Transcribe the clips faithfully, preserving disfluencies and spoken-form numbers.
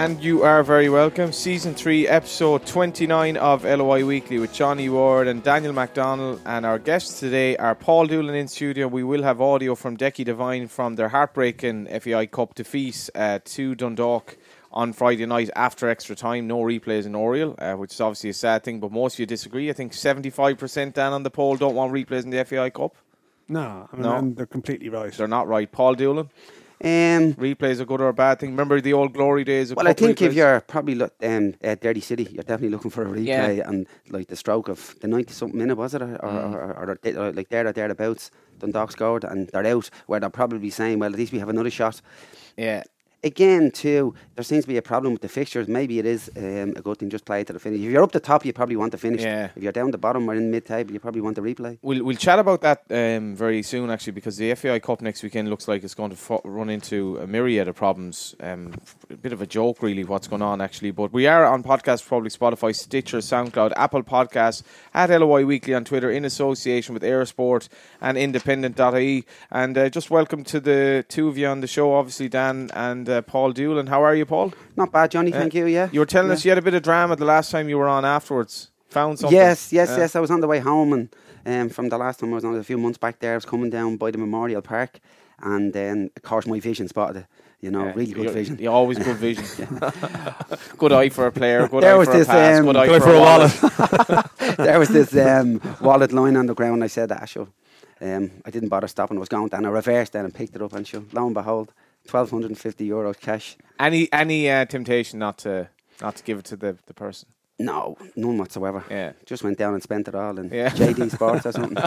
And you are very welcome. Season three, episode twenty-nine of L O I Weekly with Johnny Ward and Daniel MacDonald. And our guests today are Paul Doolan in studio. We will have audio from Decky Devine from their heartbreaking F A I Cup defeat uh, to Dundalk on Friday night after extra time. No replays in Oriel, uh, which is obviously a sad thing, but most of you disagree. I think seventy-five percent down on the poll don't want replays in the F A I Cup. No, I mean, no. and they're completely right. They're not right. Paul Doolan? Um, replays are good or a bad thing? Remember the old glory days of well, I think replays? if you're probably look, um, at Dirty City, you're definitely looking for a replay, yeah. and like the stroke of the ninety-something minute, was it? Or, mm. or, or, or, or like there or thereabouts, Dundalk scored and they're out, where they're probably saying, well, at least we have another shot. Yeah. Again, too, there seems to be a problem with the fixtures. Maybe it is um, a good thing, just play it to the finish. If you're up the top, you probably want the finish. Yeah. If you're down the bottom or in mid-table, you probably want the replay. We'll we'll chat about that um, very soon, actually, because the F A I Cup next weekend looks like it's going to fo- run into a myriad of problems. Um, a bit of a joke, really, what's going on, actually. But we are on Podcast Public, Spotify, Stitcher, SoundCloud, Apple Podcasts, at L O I Weekly on Twitter, in association with Airsport and Independent dot I E. And uh, just welcome to the two of you on the show, obviously, Dan and uh, Paul Doolan. How are you, Paul? Not bad, Johnny, uh, thank you, yeah. You were telling yeah. us you had a bit of drama the last time you were on afterwards. Found something? Yes, yes, uh, yes. I was on the way home, and um, from the last time I was on a few months back there, I was coming down by the Memorial Park, and then, of course, my vision spotted it. You know, yeah, really good vision. You always good vision. Good eye for a player, good there eye was for this, a pass, um, good eye good for, for a wallet. wallet. There was this um, wallet lying on the ground. I said, that, sure. Um, I didn't bother stopping. I was going down. I reversed then and picked it up, and sure, lo and behold, twelve fifty euros cash. Any any uh, temptation not to not to give it to the, the person? No, none whatsoever. Yeah, just went down and spent it all in yeah. J D Sports or something.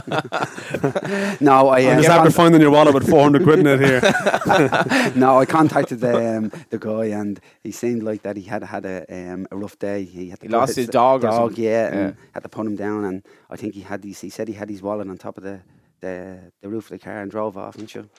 no, I. Um, Uh, just after finding your wallet with four hundred quid in it here. No, I contacted the um, the guy, and he seemed like that he had had a um, a rough day. He had to he lost his dog, dog, or something. yeah, yeah, and had to put him down. And I think he had these. He said he had his wallet on top of the the, the roof of the car and drove off. And sure.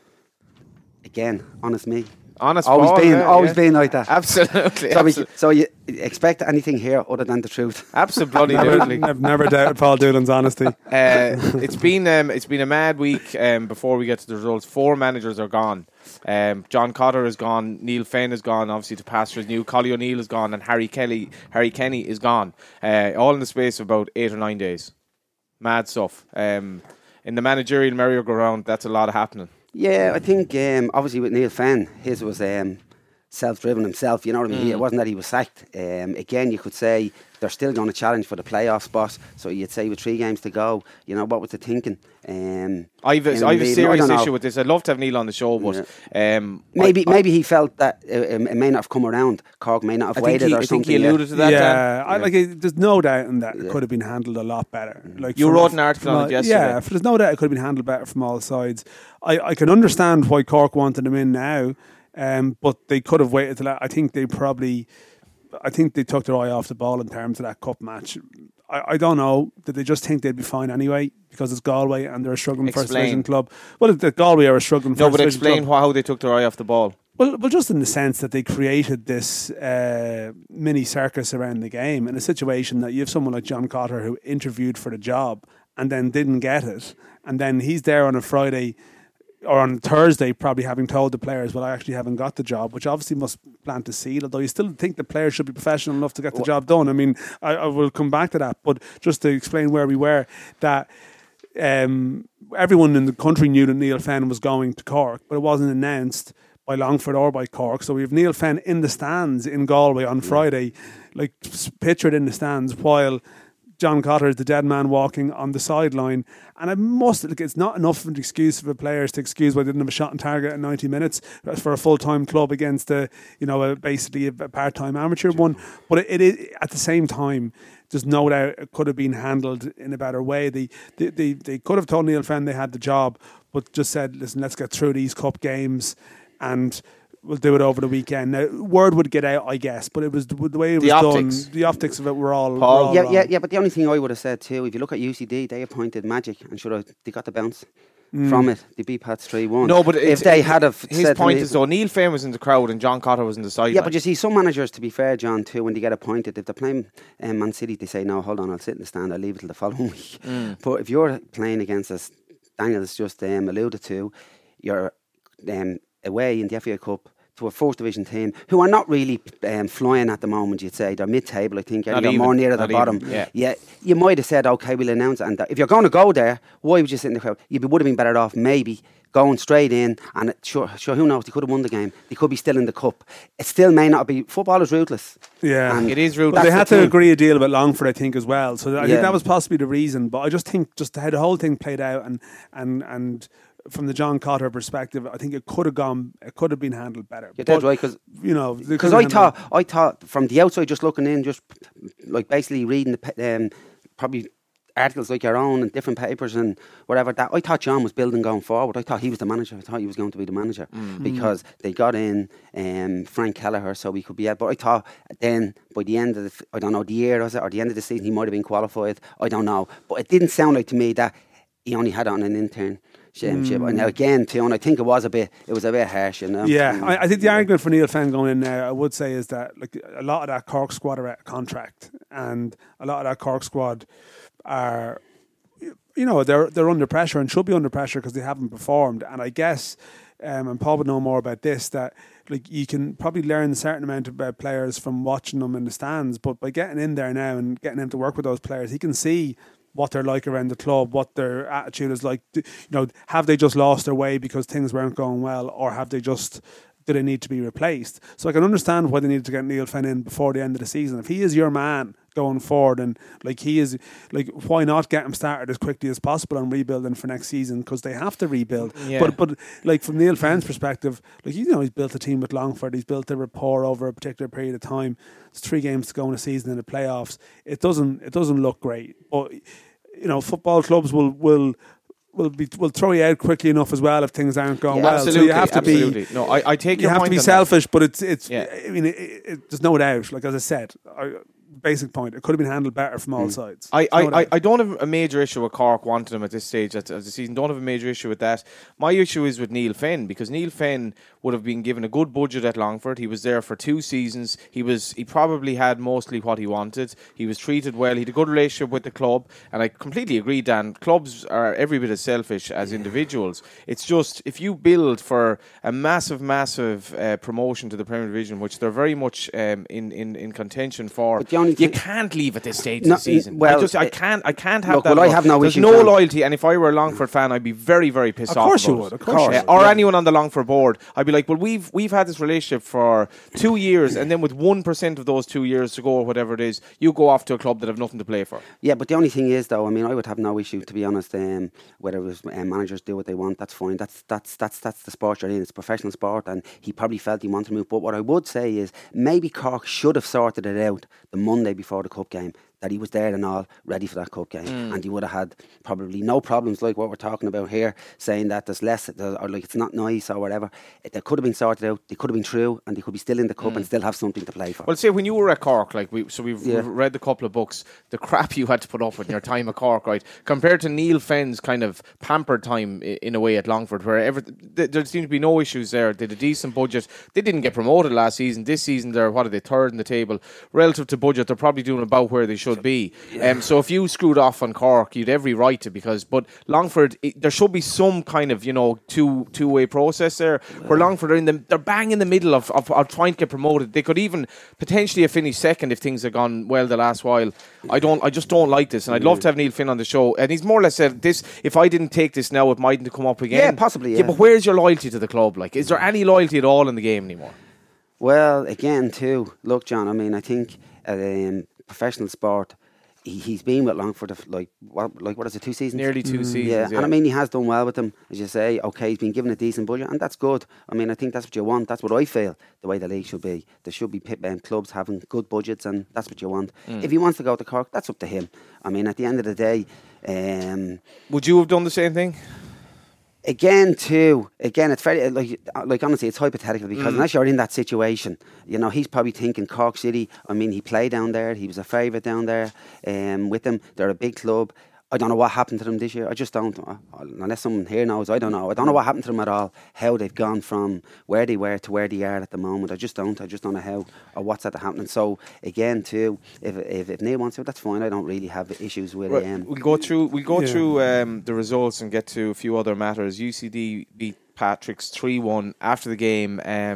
Again, honest me. Honest always ball, been, yeah, always yeah. been like that. Absolutely. So, absolutely. We, so you expect anything here other than the truth? Absolutely. never, never, never doubted Paul Doolan's honesty. Uh, it's been um, it's been a mad week. Um, before we get to the results, four managers are gone. Um, John Cotter is gone. Neil Fenn is gone. Obviously, to Pastures New. Collie O'Neill is gone, and Harry Kelly, Harry Kenny is gone. Uh, all in the space of about eight or nine days. Mad stuff. Um, in the managerial merry-go-round, that's a lot of happening. Yeah, I think um, obviously with Neil Fenn, his was um, self-driven himself. You know what I mean? Mm. It wasn't that he was sacked. Um, again, you could say they're still going to challenge for the playoff spot. So you'd say with three games to go, you know, what was the thinking? Um, I've a, I've a serious issue with this. I'd love to have Neil on the show, but yeah. um, maybe I, maybe he felt that uh, it may not have come around. Cork may not have I waited he, or I something. I think he alluded yeah. to that. Yeah, I, yeah. like it, there's no doubt in that yeah. it could have been handled a lot better. Like you wrote an article on all, it yesterday. Yeah, there's no doubt it could have been handled better from all sides. I, I can understand why Cork wanted him in now, um, but they could have waited till that. I think they probably, I think they took their eye off the ball in terms of that cup match. I, I don't know. Did they just think they'd be fine anyway because it's Galway and they're a struggling explain. first division club? Well, the Galway are a struggling no, first but division explain club. how they took their eye off the ball. Well, well, just in the sense that they created this uh, mini circus around the game in a situation that you have someone like John Cotter who interviewed for the job and then didn't get it, and then he's there on a Friday or on Thursday probably having told the players, well, I actually haven't got the job, which obviously must plant a seed, although you still think the players should be professional enough to get the job done. I mean, I, I will come back to that, but just to explain where we were, that um, everyone in the country knew that Neil Fenn was going to Cork, but it wasn't announced by Longford or by Cork. So we have Neil Fenn in the stands in Galway on Friday, like pictured in the stands, while John Cotter is the dead man walking on the sideline. And I must, like, it's not enough of an excuse for players to excuse why they didn't have a shot on target at ninety minutes for a full-time club against a, you know, a, basically a part-time amateur one. But it, it is, at the same time, there's no doubt it could have been handled in a better way. They, they, they, they could have told Neil Fenn they had the job, but just said, listen, let's get through these cup games and we'll do it over the weekend. Now, word would get out, I guess, but it was the, the way it was the optics. done. The optics of it were all, Paul, were all yeah, wrong. yeah, yeah. But the only thing I would have said too, if you look at U C D, they appointed Magic, and should have they got the bounce mm. from it. They beat Pats three one. No, but if they had have his said point me, is though, Neil Fenn was in the crowd and John Cotter was in the sideline. Yeah, but you see, some managers, to be fair, John, too, when they get appointed, if they're playing um, Man City, they say, no, hold on, I'll sit in the stand, I'll leave it till the following week. Mm. But if you're playing against us, Daniel has just um, alluded to, you're um, away in the F A Cup to a fourth division team who are not really um, flying at the moment, you'd say. They're mid-table, I think. Not They're even, more near the not bottom. even, yeah. yeah. You might have said, okay, we'll announce it. And if you're going to go there, why would you sit in the crowd? You would have been better off maybe going straight in, and it, sure, sure, who knows, they could have won the game. They could be still in the cup. It still may not be. Football is ruthless. Yeah, and it is ruthless. But they had the to thing. agree a deal with Longford, I think, as well. So I Yeah. think that was possibly the reason. But I just think just how the whole thing played out, and and and from the John Cotter perspective, I think it could have gone, it could have been handled better. You're dead right, because you know, because I thought I thought from the outside, just looking in, just like basically reading the pa- um, probably articles like your own and different papers and whatever, that I thought John was building going forward. I thought he was the manager. I thought he was going to be the manager Mm. because they got in um, Frank Kelleher, so he could be out. But I thought then by the end of the, I don't know, the year was it, or the end of the season, he might have been qualified. I don't know, but it didn't sound like to me that he only had it on an intern. Championship. Mm. And now again, too, and I think it was a bit, it was a bit harsh, you know. Yeah, Mm. I, I think the argument for Neil Fenn going in now, I would say, is that like a lot of that Cork squad are at contract, and a lot of that Cork squad are, you know, they're they're under pressure and should be under pressure because they haven't performed. And I guess, um, and Paul would know more about this, that like you can probably learn a certain amount about players from watching them in the stands, but by getting in there now and getting him to work with those players, he can see what they're like around the club, what their attitude is like. You know, have they just lost their way because things weren't going well, or have they just, do they need to be replaced? So I can understand why they needed to get Neil Fenn in before the end of the season. If he is your man going forward, and like he is, like why not get him started as quickly as possible and rebuilding for next season, because they have to rebuild. Yeah. But but like from Neil Fenn's perspective, like you know, he's built a team with Longford, he's built a rapport over a particular period of time. There's three games to go in a season in the playoffs. It doesn't it doesn't look great, but you know, football clubs will will. Will be will throw you out quickly enough as well if things aren't going Yeah, well. Absolutely, So you have to absolutely. be. No, I, I take You your have point to be on that. selfish, but it's it's. Yeah. I mean, it, it, there's no doubt. Like as I said, I, basic point. It could have been handled better from all sides. I, There's I, no I, doubt. I don't have a major issue with Cork wanting him at this stage of the season. Don't have a major issue with that. My issue is with Neil Fenn, because Neil Fenn would have been given a good budget at Longford. He was there for two seasons. He was he probably had mostly what he wanted. He was treated well. He had a good relationship with the club, and I completely agree, Dan. Clubs are every bit as selfish as individuals. It's just if you build for a massive, massive uh, promotion to the Premier Division, which they're very much um, in, in in contention for, But the only you thing- can't leave at this stage No, of the season. well, I just I uh, can't I can't have look, that. well, I look. have no There's issue, no John. loyalty, and if I were a Longford fan, I'd be very very pissed Of off. course you about would, it. of course you Uh, would. or Yeah. anyone on the Longford board, I'd be like, well, we've we've had this relationship for two years, and then with one percent of those two years to go, or whatever it is, you go off to a club that have nothing to play for. Yeah, but the only thing is, though, I mean, I would have no issue, to be honest. Um, whether it was um, managers do what they want, that's fine. That's that's that's that's the sport you're in. It's professional sport, and he probably felt he wanted to move. But what I would say is, maybe Cork should have sorted it out the Monday before the cup game, that he was there and all ready for that cup game, and he would have had probably no problems like what we're talking about here, saying that there's less or like it's not nice or whatever. It, they could have been sorted out. They could have been true, and they could be still in the cup and still have something to play for. Well, say when you were at Cork, like we, so we've Yeah. read a couple of books. The crap you had to put up with in your time at Cork, right, compared to Neil Fenn's kind of pampered time i- in a way at Longford, where every, th- there seemed to be no issues there. They had a decent budget. They didn't get promoted last season. This season, they're what are they, third in the table relative to budget? They're probably doing about where they should be. Um, so if you screwed off on Cork, you'd every right to, because but Longford, it, there should be some kind of you know two two way process there. Where Longford are in the they're bang in the middle of, of, of trying to get promoted. They could even potentially have finished second if things had gone well the last while. I don't. I just don't like this, and I'd love to have Neil Finn on the show. And he's more or less said this: if I didn't take this now, it mightn't come up again. Yeah, possibly, yeah. but where's your loyalty to the club? Like, is there any loyalty at all in the game anymore? Well, again, too. Look, John. I mean, I think um, professional sport. He, he's been with Longford for like what, like what is it, two seasons? Nearly two seasons. Yeah. Yeah, and I mean, he has done well with them, as you say. Okay, he's been given a decent budget, and that's good. I mean, I think that's what you want. That's what I feel the way the league should be. There should be pit, um, clubs having good budgets, and that's what you want. Mm. If he wants to go to Cork, that's up to him. I mean, at the end of the day, um, would you have done the same thing? Again, too. Again, it's very like like honestly, it's hypothetical because Mm. unless you're in that situation, you know, he's probably thinking Cork City. I mean, he played down there. He was a favourite down there. Um, with them, they're a big club. I don't know what happened to them this year. I just don't. Uh, unless someone here knows, I don't know. I don't know what happened to them at all. How they've gone from where they were to where they are at the moment. I just don't. I just don't know how or what's at happening. So again, too, if if, if Neil wants to, that's fine. I don't really have issues with Right, um, we'll go through. We'll go Yeah. through um, the results and get to a few other matters. U C D beat Patrick's three one after the game. Um,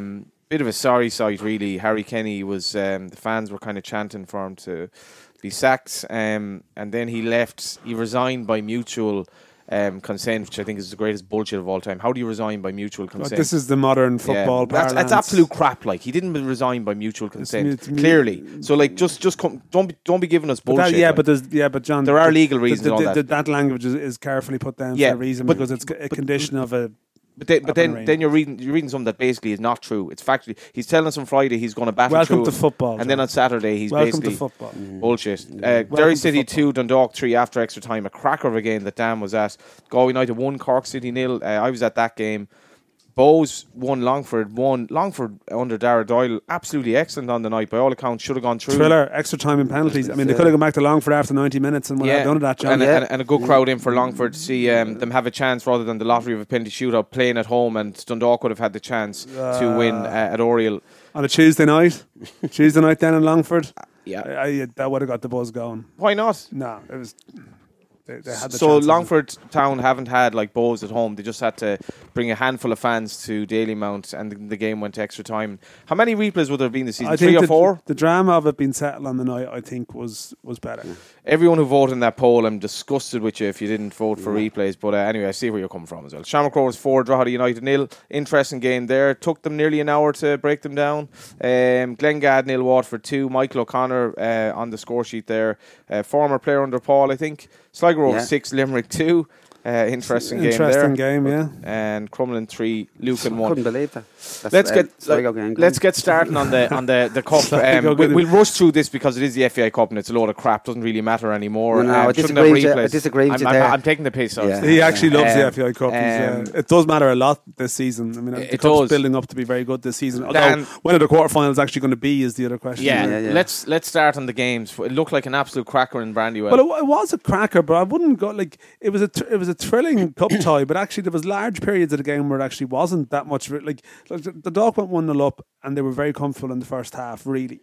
bit of a sorry sight, really. Harry Kenny was, um, the fans were kind of chanting for him to be sacked, um, and then he left. He resigned by mutual um, consent, which I think is the greatest bullshit of all time. How do you resign by mutual consent? But this is the modern football yeah, that's, that's absolute crap. Like, he didn't resign by mutual consent, it's, it's, clearly. So, like, just just come, don't be don't be giving us bullshit. But that, yeah, like. but there's yeah, but John, there are the, legal reasons. The, the, and all the, that. that language is, is carefully put down yeah, for a reason but, because it's a but, condition of a. But, they, but then, then you're reading you're reading something that basically is not true. It's factually. He's telling us on Friday he's going to battle Welcome through to football, and John. then on Saturday he's Welcome basically to football. Mm. bullshit. Uh, Derry City two, Dundalk three after extra time. A cracker of a game that Dan was at. Galway United one, Cork City nil. Uh, I was at that game. Bowes won, Longford won. Longford under Dara Doyle, absolutely excellent on the night. By all accounts, should have gone through. Thriller, extra time and penalties. I mean, they could have gone back to Longford after ninety minutes and would yeah. have done that, John. And, yeah. and, and a good crowd in for Longford to see um, them have a chance rather than the lottery of a penalty shootout playing at home, and Dundalk would have had the chance uh, to win uh, at Oriel. On a Tuesday night? Tuesday night then in Longford? Uh, yeah. I, I, that would have got the buzz going. Why not? No, it was... They, they had the so Longford Town haven't had like Bowes at home. They just had to bring a handful of fans to Dalymount, and the, the game went to extra time. How many replays would there have been this season? I Three think or the, four? The drama of it being settled on the night, I think, was was better. Yeah. Everyone who voted in that poll, I'm disgusted with you if you didn't vote for yeah. replays. But uh, anyway, I see where you're coming from as well. Shamrock Rovers four, Drogheda United nil. Interesting game there. Took them nearly an hour to break them down. Um, Glengad nil, Waterford two. Michael O'Connor uh, on the score sheet there. Uh, former player under Paul, I think. Sligo Rovers yeah. six, Limerick two. Uh, interesting game interesting there. game, yeah. And Crumlin three, Lucan one. Couldn't believe that. That's let's get like, like, let's get starting on the on the the cup. Um, we, we'll rush through this because it is the F A I Cup and it's a load of crap. Doesn't really matter anymore. No, no, um, I disagree with you. I disagree with I'm, you I'm, there. I'm taking the piss. Yeah. He actually loves um, the F A I Cup. Um, uh, it does matter a lot this season. I mean, the it cup's does. building up to be very good this season. Although Dan, when are the quarterfinals actually going to be is the other question. Yeah, yeah, yeah. let's let's start on the games. It looked like an absolute cracker in Brandywell. Well, it, it was a cracker, but I wouldn't go like it was a tr- it was a thrilling cup tie. But actually, there was large periods of the game where it actually wasn't that much. Like, like the, the Dock went one nil up, and they were very comfortable in the first half, really.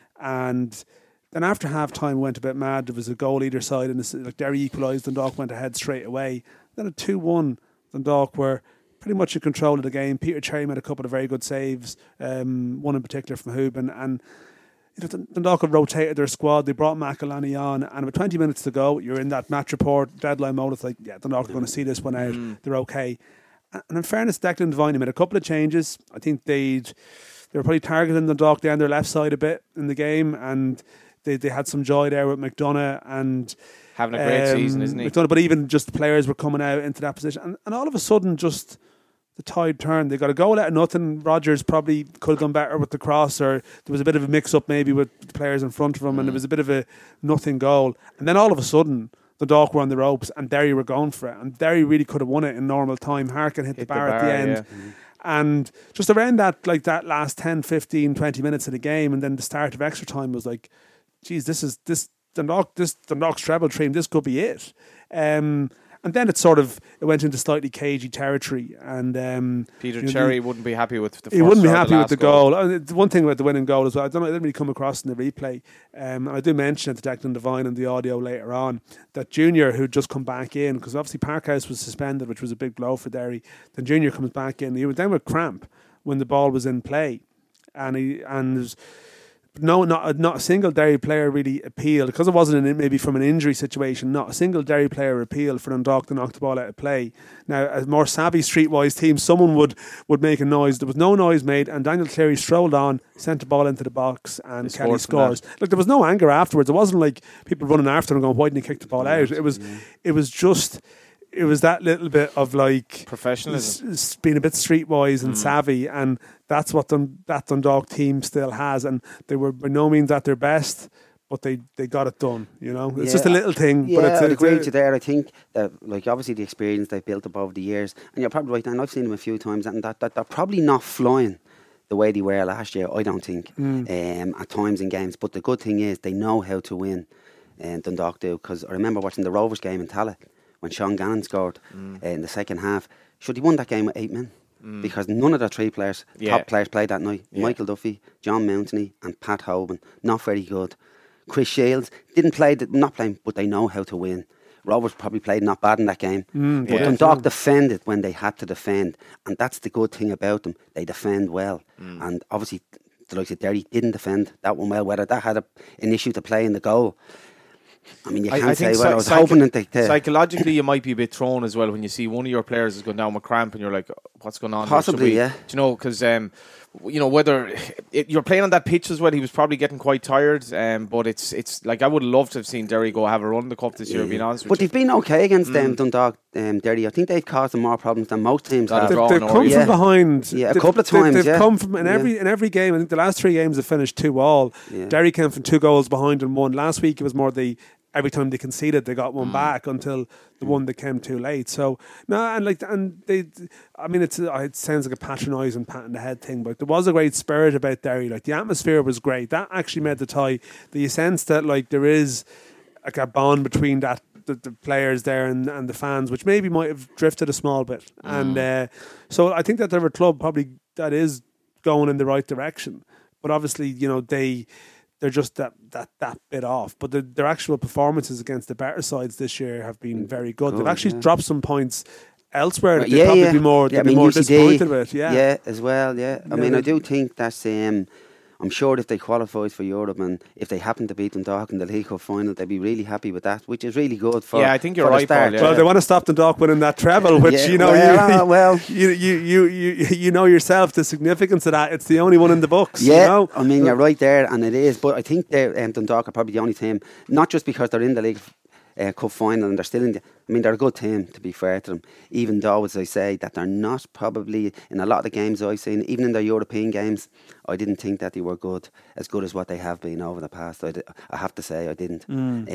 And then after half time, went a bit mad. There was a goal either side, and the, like Derry equalised. Dundalk went ahead straight away. Then a two one. Dundalk were pretty much in control of the game. Peter Cherry made a couple of very good saves. Um, one in particular from Hooben, and you know, Dundalk have rotated their squad. They brought McElhenney on, and with twenty minutes to go, you're in that match report deadline mode. It's like, yeah, Dundalk are going to see this one out. Mm. They're okay. And in fairness, Declan Devine made a couple of changes. I think they'd they were probably targeting Dundalk down their left side a bit in the game, and they they had some joy there with McDonough and having a great um, season, isn't he? McDonough, but even just the players were coming out into that position, and, and all of a sudden, just the tide turned. They got a goal out of nothing. Rogers probably could have done better with the cross, or there was a bit of a mix-up maybe with the players in front of him, mm. and it was a bit of a nothing goal. And then all of a sudden, the Dock were on the ropes, and Derry were going for it. And Derry really could have won it in normal time. Harkin hit, hit the, bar the bar at the end. Yeah. Mm-hmm. And just around that, like that last ten, fifteen, twenty minutes of the game, and then the start of extra time was like, geez, this is this Dundalk, this Dundalk's treble dream. This could be it. Um, And then it sort of it went into slightly cagey territory, and um, Peter you know, Cherry the, wouldn't be happy with the. He first wouldn't be shot, happy the with the goal. goal. Uh, one thing about the winning goal as well, I don't know, it didn't really come across in the replay. Um, and I do mention it to Declan Devine in the audio later on that Junior, who'd just come back in, because obviously Parkhouse was suspended, which was a big blow for Derry. Then Junior comes back in. He was then with cramp when the ball was in play, and he and. There's, No, not not a single Derry player really appealed, because it wasn't an, maybe from an injury situation. Not a single Derry player appealed for Dundalk to knock the ball out of play. Now, a more savvy streetwise team, someone would, would make a noise. There was no noise made, and Daniel Cleary strolled on, sent the ball into the box, and He Kelly scored scores. Look, there was no anger afterwards. It wasn't like people running after him going, "Why didn't he kick the ball out?" It was, yeah. it was just. It was that little bit of like professionalism, s- being a bit streetwise and mm. savvy, and that's what Dun- that Dundalk team still has. And they were by no means at their best, but they, they got it done. You know, it's yeah, just a little thing. Yeah, but it's, I it's agree a, with you there. I think that, like, obviously the experience they've built up over the years, and you're probably right. And I've seen them a few times, and that, that they're probably not flying the way they were last year. I don't think mm. um, at times in games. But the good thing is they know how to win, and Dundalk do. Because I remember watching the Rovers game in Tallaght, when Sean Gannon scored mm. uh, in the second half. Should he won that game with eight men? Mm. Because none of the three players, yeah. top players, played that night. Yeah. Michael Duffy, John Mountney and Pat Hoban. Not very good. Chris Shields didn't play, the, not playing, but they know how to win. Rovers probably played not bad in that game. Mm, but yeah. Dundalk defended when they had to defend. And that's the good thing about them. They defend well. Mm. And obviously, the likes of Derry didn't defend that one well. Whether that had a, an issue to play in the goal, I mean, you I- can't I say, think well, I psy- was psycho- hoping that they... to- Psychologically, you might be a bit thrown as well when you see one of your players is going down with cramp and you're like, what's going on? here? Should Possibly, we- yeah. Do you know, because, um, you know, whether it, you're playing on that pitch as well, he was probably getting quite tired. Um, but it's, it's like, I would love to have seen Derry go have a run in the cup this year, being honest But with you. they've been okay against them, Dundalk, um, Derry. I think they've caused them more problems than most teams Got a have. draw. They've, they've in come Orient. from behind. Yeah, a They've- couple of they've- times, They've yeah. come from in Yeah. every in every game. I think the last three games they finished two all. Yeah. Derry came from two goals behind and won. Last week it was more the every time they conceded they got one back until the one that came too late. So no, and like and they, I mean it's it sounds like a patronising pat in the head thing, but there was a great spirit about Derry. Like the atmosphere was great. That actually made the tie. The sense that like there is like a bond between that. The, the players there and, and the fans, which maybe might have drifted a small bit, and uh, so I think that they're a club probably that is going in the right direction. But obviously, you know, they they're just that that, that bit off. But the, their actual performances against the better sides this year have been very good. Good, They've actually yeah. dropped some points elsewhere. That yeah, they'd probably yeah. be more, yeah, they'd be more disappointed with. Yeah, yeah, as well. Yeah, I Yeah, mean, they- I do think that's. Um, I'm sure if they qualified for Europe and if they happen to beat Dundalk in the League Cup final, they'd be really happy with that, which is really good for. Yeah, I think you're for the right, Paul, start. yeah. Well, they want to stop Dundalk winning that treble, which Yeah, you know, well, you, well. you, you, you, you, you know yourself the significance of that. It's the only one in the books. Yeah, you know? I mean, you're right there, and it is. But I think they're, um, Dundalk are probably the only team, not just because they're in the League uh, Cup final and they're still in the. I mean, they're a good team, to be fair to them, even though, as I say, that they're not probably, in a lot of the games I've seen, even in their European games, I didn't think that they were good, as good as what they have been over the past. I, d- I have to say, I didn't. Um,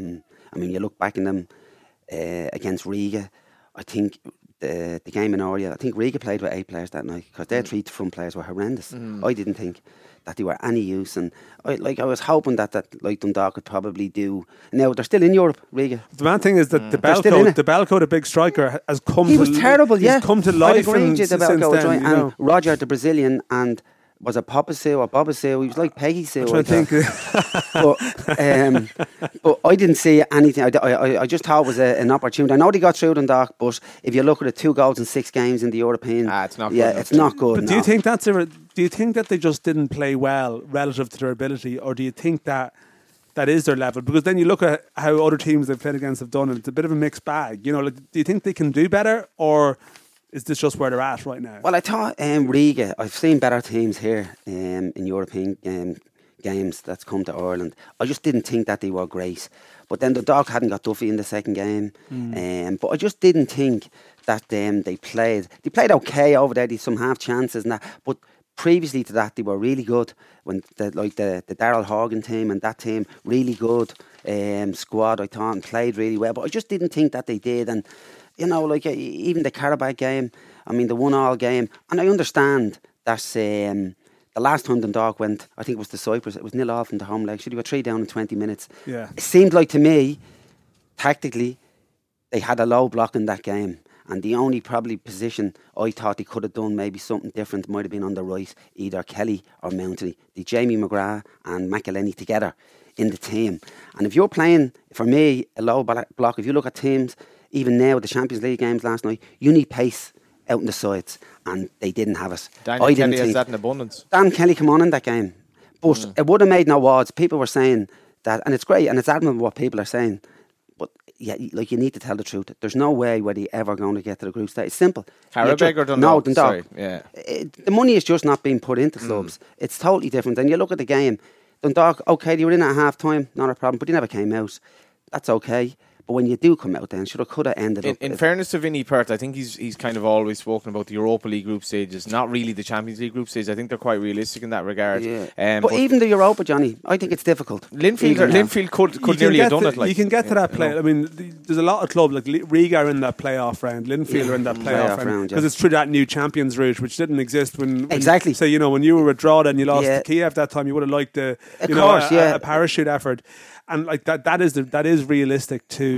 I mean, you look back in them uh, against Riga, I think the the game in Oriel, I think Riga played with eight players that night because their three front players were horrendous. I didn't think that they were any use, and I like I was hoping that that like Dundalk could probably do. Now they're still in Europe, Riga. The bad thing is that the They're still in Belco, it. the Belco, the big striker, has come. He to was terrible, he's yeah. come to I life agree and with you since about Belco, then, right? you And know. Roger, the Brazilian, and was it Papasu or Bobasu? He was like Peggy Sue. I'm trying to I think. but, um, but I didn't see anything. I, I, I just thought it was a, an opportunity. I know they got through Dundalk, but if you look at it, two goals in six games in the European, Ah, it's not good yeah, enough. it's not good. But do you no. think that's a? Do you think that they just didn't play well relative to their ability, or do you think that that is their level? Because then you look at how other teams they've played against have done, and it's a bit of a mixed bag. You know, like, do you think they can do better, or is this just where they're at right now? Well, I thought um, Riga, I've seen better teams here um, in European um, games that's come to Ireland. I just didn't think that they were great. But then the dog hadn't got Duffy in the second game. Mm. Um, but I just didn't think that um, they played. They played okay over there. They had some half chances and that. But previously to that, they were really good. When the, like the, the Daryl Horgan team and that team, really good um, squad, I thought, and played really well. But I just didn't think that they did. And you know, like uh, even the Karabakh game, I mean, the one-all game, and I understand that um, the last time Dundalk went, I think it was to Cyprus, it was nil-all from the home leg. Should have got three down in twenty minutes. Yeah. It seemed like to me, tactically, they had a low block in that game. And the only probably position I thought they could have done maybe something different might have been on the right, either Kelly or Mountney. The Jamie McGrath and McElhenney together in the team. And if you're playing, for me, a low block, if you look at teams, even now, the Champions League games last night, you need pace out on the sides, and they didn't have it. Daniel I Kelly didn't has think that in abundance. Dan Kelly come on in that game, but mm. it would have made no odds. People were saying that, and it's great, and it's admirable what people are saying. But yeah, like you need to tell the truth. There's no way where they ever going to get to the group stage. It's simple. Karabakh or Dundalk? No, Dundalk. Sorry, yeah. It, the money is just not being put into clubs. Mm. It's totally different. And you look at the game, Dundalk. Okay, they were in at half time, not a problem, but they never came out. That's okay. But when you do come out, then should have could have ended in, up. In fairness to Vinnie Perth, I think he's he's kind of always spoken about the Europa League group stages, not really the Champions League group stages. I think they're quite realistic in that regard. Yeah. Um, but, but even the Europa, Johnny, I think it's difficult. Linfield, Linfield could could nearly have done to, it. Like you can get to that play. You know. I mean, the, there's a lot of clubs like Riga are in that playoff round, Linfield Yeah, are in that playoff playoff, round round, because yeah. it's through that new Champions route, which didn't exist when, when Exactly. So you know when you were withdrawn and you lost Yeah. to Kiev that time, you would have liked the Of you course, know a, yeah. a parachute effort. And like that, that is the, that is realistic to mm.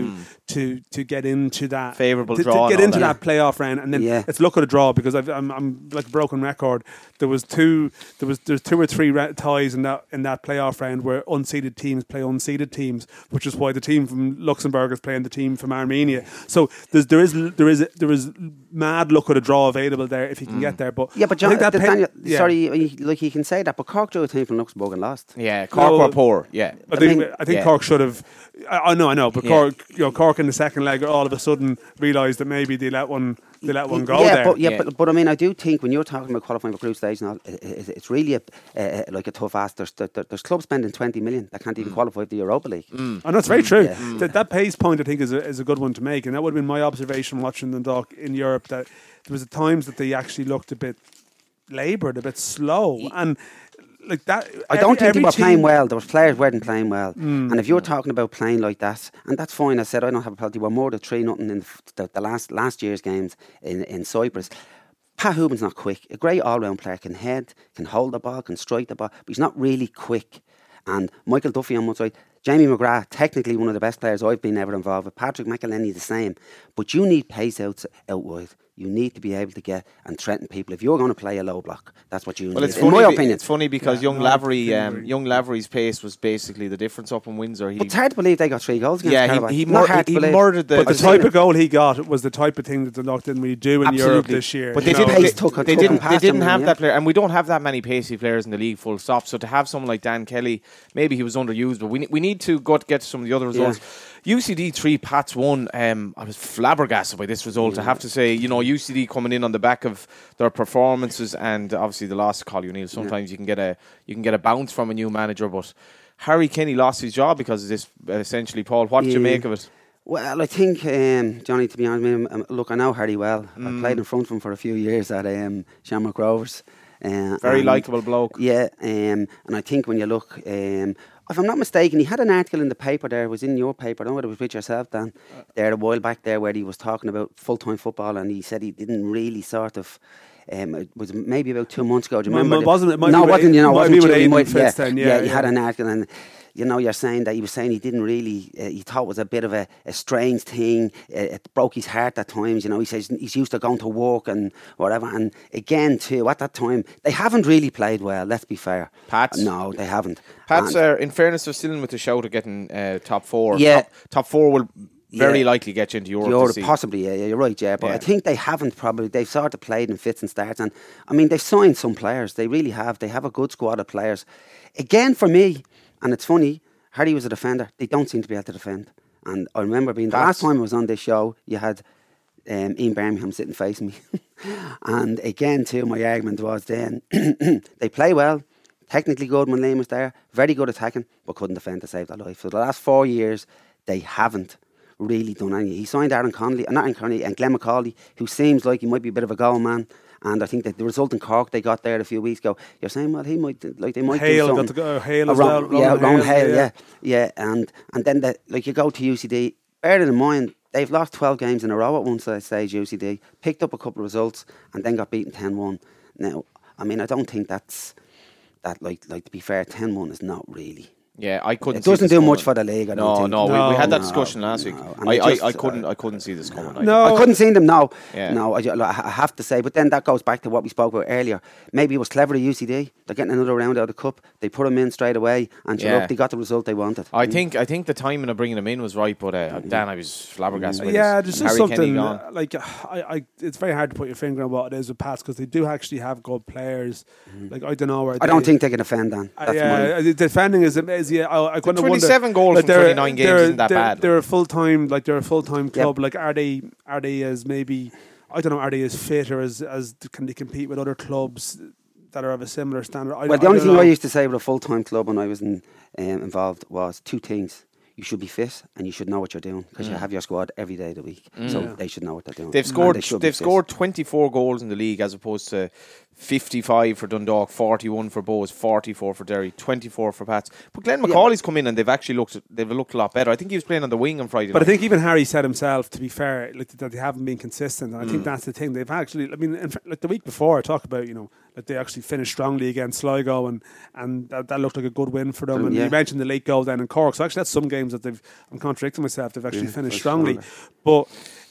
to to get into that favourable to, draw to get and into all that playoff round, and then Yeah. let's look at a draw because I've, I'm I'm like a broken record. There was two there was there's two or three re- ties in that in that playoff round where unseeded teams play unseeded teams, which is why the team from Luxembourg is playing the team from Armenia. So there's there is there is there is mad luck at a draw available there if you can get there. But Yeah, but I John, think that the pay- Daniel, yeah. sorry, like you can say that, but Cork drew a team from Luxembourg and lost. Yeah, Cork No, were poor. Yeah, I think I, mean- think Yeah. Cork should have. I, I know, I know, but Yeah. Cork, you know, Cork in the second leg all of a sudden realised that maybe they let one, they let one go yeah, there. But, yeah, Yeah. But, but I mean, I do think when you're talking about qualifying for group stage, and all, it, it, it's really a, uh, like a tough ask. There's, there, there's clubs spending twenty million that can't even qualify for the Europa League. Oh, no, it's very true. Yeah. That, that pace point, I think, is a, is a good one to make, and that would have been my observation watching Dundalk in Europe. That there was at times that they actually looked a bit laboured, a bit slow, and like that. I don't every- think they every were team- playing well. There was players weren't playing well, and if you're talking about playing like that, and that's fine. I said I don't have a problem. They were more than three nothing in the, f- the, the last last year's games in in Cyprus. Pat Hooban's not quick. A great all-round player, can head, can hold the ball, can strike the ball, but he's not really quick. And Michael Duffy on one side, Jamie McGrath, technically one of the best players I've been ever involved with. Patrick McElhenney the same. But you need pace out, out wide. You need to be able to get and threaten people. If you're going to play a low block, that's what you Well, need. it's in funny. my be- opinion. It's funny because Yeah, young no, I Lavery, completely um, agree. young Lavery's pace was basically the difference up in Windsor. He, But it's hard to believe they got three goals against yeah, Carabao. he he, Not mur- hard to he believe. murdered the. But the I've type seen of goal he got was the type of thing that Dundalk didn't really do in Europe Absolutely. this year. But you they know. didn't. They, Pace took- they took didn't. him They past didn't him, have yeah. that player, and we don't have that many pacey players in the league. Full stop. So to have someone like Dan Kelly, maybe he was underused, but we ne- we need to go to get to some of the other results. U C D three, Pats one. Um, I was flabbergasted by this result. I have to say, you know, U C D coming in on the back of their performances and obviously the loss of Collie O'Neill. Sometimes you can get a you can get a bounce from a new manager, but Harry Kenny lost his job because of this. Essentially, Paul, what did you Yeah. make of it? Well, I think, um, Johnny, to be honest with you, um, look, I know Harry well. I played in front of him for a few years at um, Shamrock Rovers. Uh, Very and- likeable bloke. Yeah, um, and I think when you look, um, if I'm not mistaken, he had an article in the paper there, it was in your paper, I don't know whether it was with yourself, Dan, there a while back there where he was talking about full-time football and he said he didn't really sort of, um, it was maybe about two months ago, do you Well, remember? it the- wasn't- it might no, be it with wasn't, you know, Aidan- it might wasn't be with you, he Aidan might- Fitz yeah, then, yeah, yeah, he yeah. had an article and you know, you're saying that he was saying he didn't really, uh, he thought it was a bit of a, a strange thing. Uh, it broke his heart at times, you know. He says he's used to going to work and whatever. And again, too, at that time, they haven't really played well, let's be fair. Pats? No, they haven't. Pats, And- are, in fairness, are still in with the shout of getting uh, top four. Yeah. Top, top four will very Yeah. likely get you into Europe. Europe, this season. possibly, yeah, yeah, you're right, yeah. But Yeah. I think they haven't probably. They've sort of played in fits and starts, and I mean they've signed some players. They really have. They have a good squad of players. Again, for me, and it's funny. Harry was a defender. They don't seem to be able to defend. And I remember being the That's- last time I was on this show, you had um, Ian Birmingham sitting facing me, and again, too, my argument was then they play well. Technically good when Liam was there, very good attacking, but couldn't defend to save their life. For the last four years, they haven't really done anything. He signed Aaron Connolly, uh, not Aaron Connolly, and Glenn McCauley, who seems like he might be a bit of a goal man. And I think that the result in Cork they got there a few weeks ago, you're saying, well, he might, like they might Hale do got something. to go. Hale as Around- well. yeah, Ronan Ronan Hale, Hale, yeah, yeah, and and then the, like you go to U C D, bear in mind they've lost twelve games in a row at one stage. U C D picked up a couple of results and then got beaten ten one. Now, I mean, I don't think that's that like like to be fair, ten one is not really. Yeah, I couldn't. It see doesn't this do coming. much for the league. I don't No, think. no, we, we No, had that no, discussion last no. week. And I, it I, just, I couldn't, uh, I couldn't see this coming. I- No. I couldn't see them now. Yeah. No, I, I have to say. But then that goes back to what we spoke about earlier. Maybe it was clever of U C D. They're getting another round out of the cup. They put him in straight away, and sure, Yeah. look, they got the result they wanted. I think, I think the timing of bringing him in was right, but uh, Dan, I was flabbergasted. by Yeah, this. there's And just Harry Kenny something gone. uh, like uh, I, I. It's very hard to put your finger on what it is with Pats because they do actually have good players. Like I don't know where. I don't they- think they can defend Dan. Uh, That's yeah, my. uh, the defending is, is yeah. I, I kind of wonder. twenty-seven goals from they're- twenty-nine games they're- isn't that they're, bad. They're a full time, like they're a full time Yep. club. Like are they? Are they as maybe? I don't know. Are they as fit or as as can they compete with other clubs that are of a similar standard? I, Well, the I only don't thing know. I used to say with a full-time club when I was in, um, involved was two things. You should be fit and you should know what you're doing because you have your squad every day of the week. So Yeah. they should know what they're doing. They've And scored. they should be They've fit. scored twenty-four goals in the league, as opposed to fifty-five for Dundalk, forty-one for Bows, forty-four for Derry, twenty-four for Pats. But Glenn McCauley's come in and they've actually looked. They've looked a lot better. I think he was playing on the wing on Friday. But I night. think even Harry said himself, to be fair, like, that they haven't been consistent. And I Mm. think that's the thing. They've actually, I mean, in fact, like the week before, I talk about, you know, Like they actually finished strongly against Sligo, and and that, that looked like a good win for them. Um, and yeah. you mentioned the late goal down in Cork, so actually that's some games that they've. I'm contradicting myself. They've actually Yeah, finished that's strongly, stronger. but.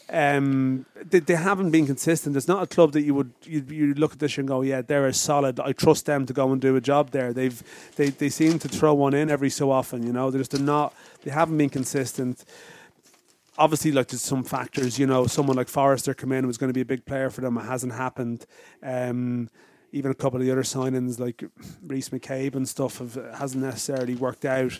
Um, they, they haven't been consistent. It's not a club that you would you, you look at this and go, yeah, they're a solid. I trust them to go and do a job there. They've they, they seem to throw one in every so often. You know, they're just they're not. They haven't been consistent. Obviously, like there's some factors. You know, someone like Forrester come in was going to be a big player for them. It hasn't happened. Um, even a couple of the other signings like Reece McCabe and stuff have hasn't necessarily worked out.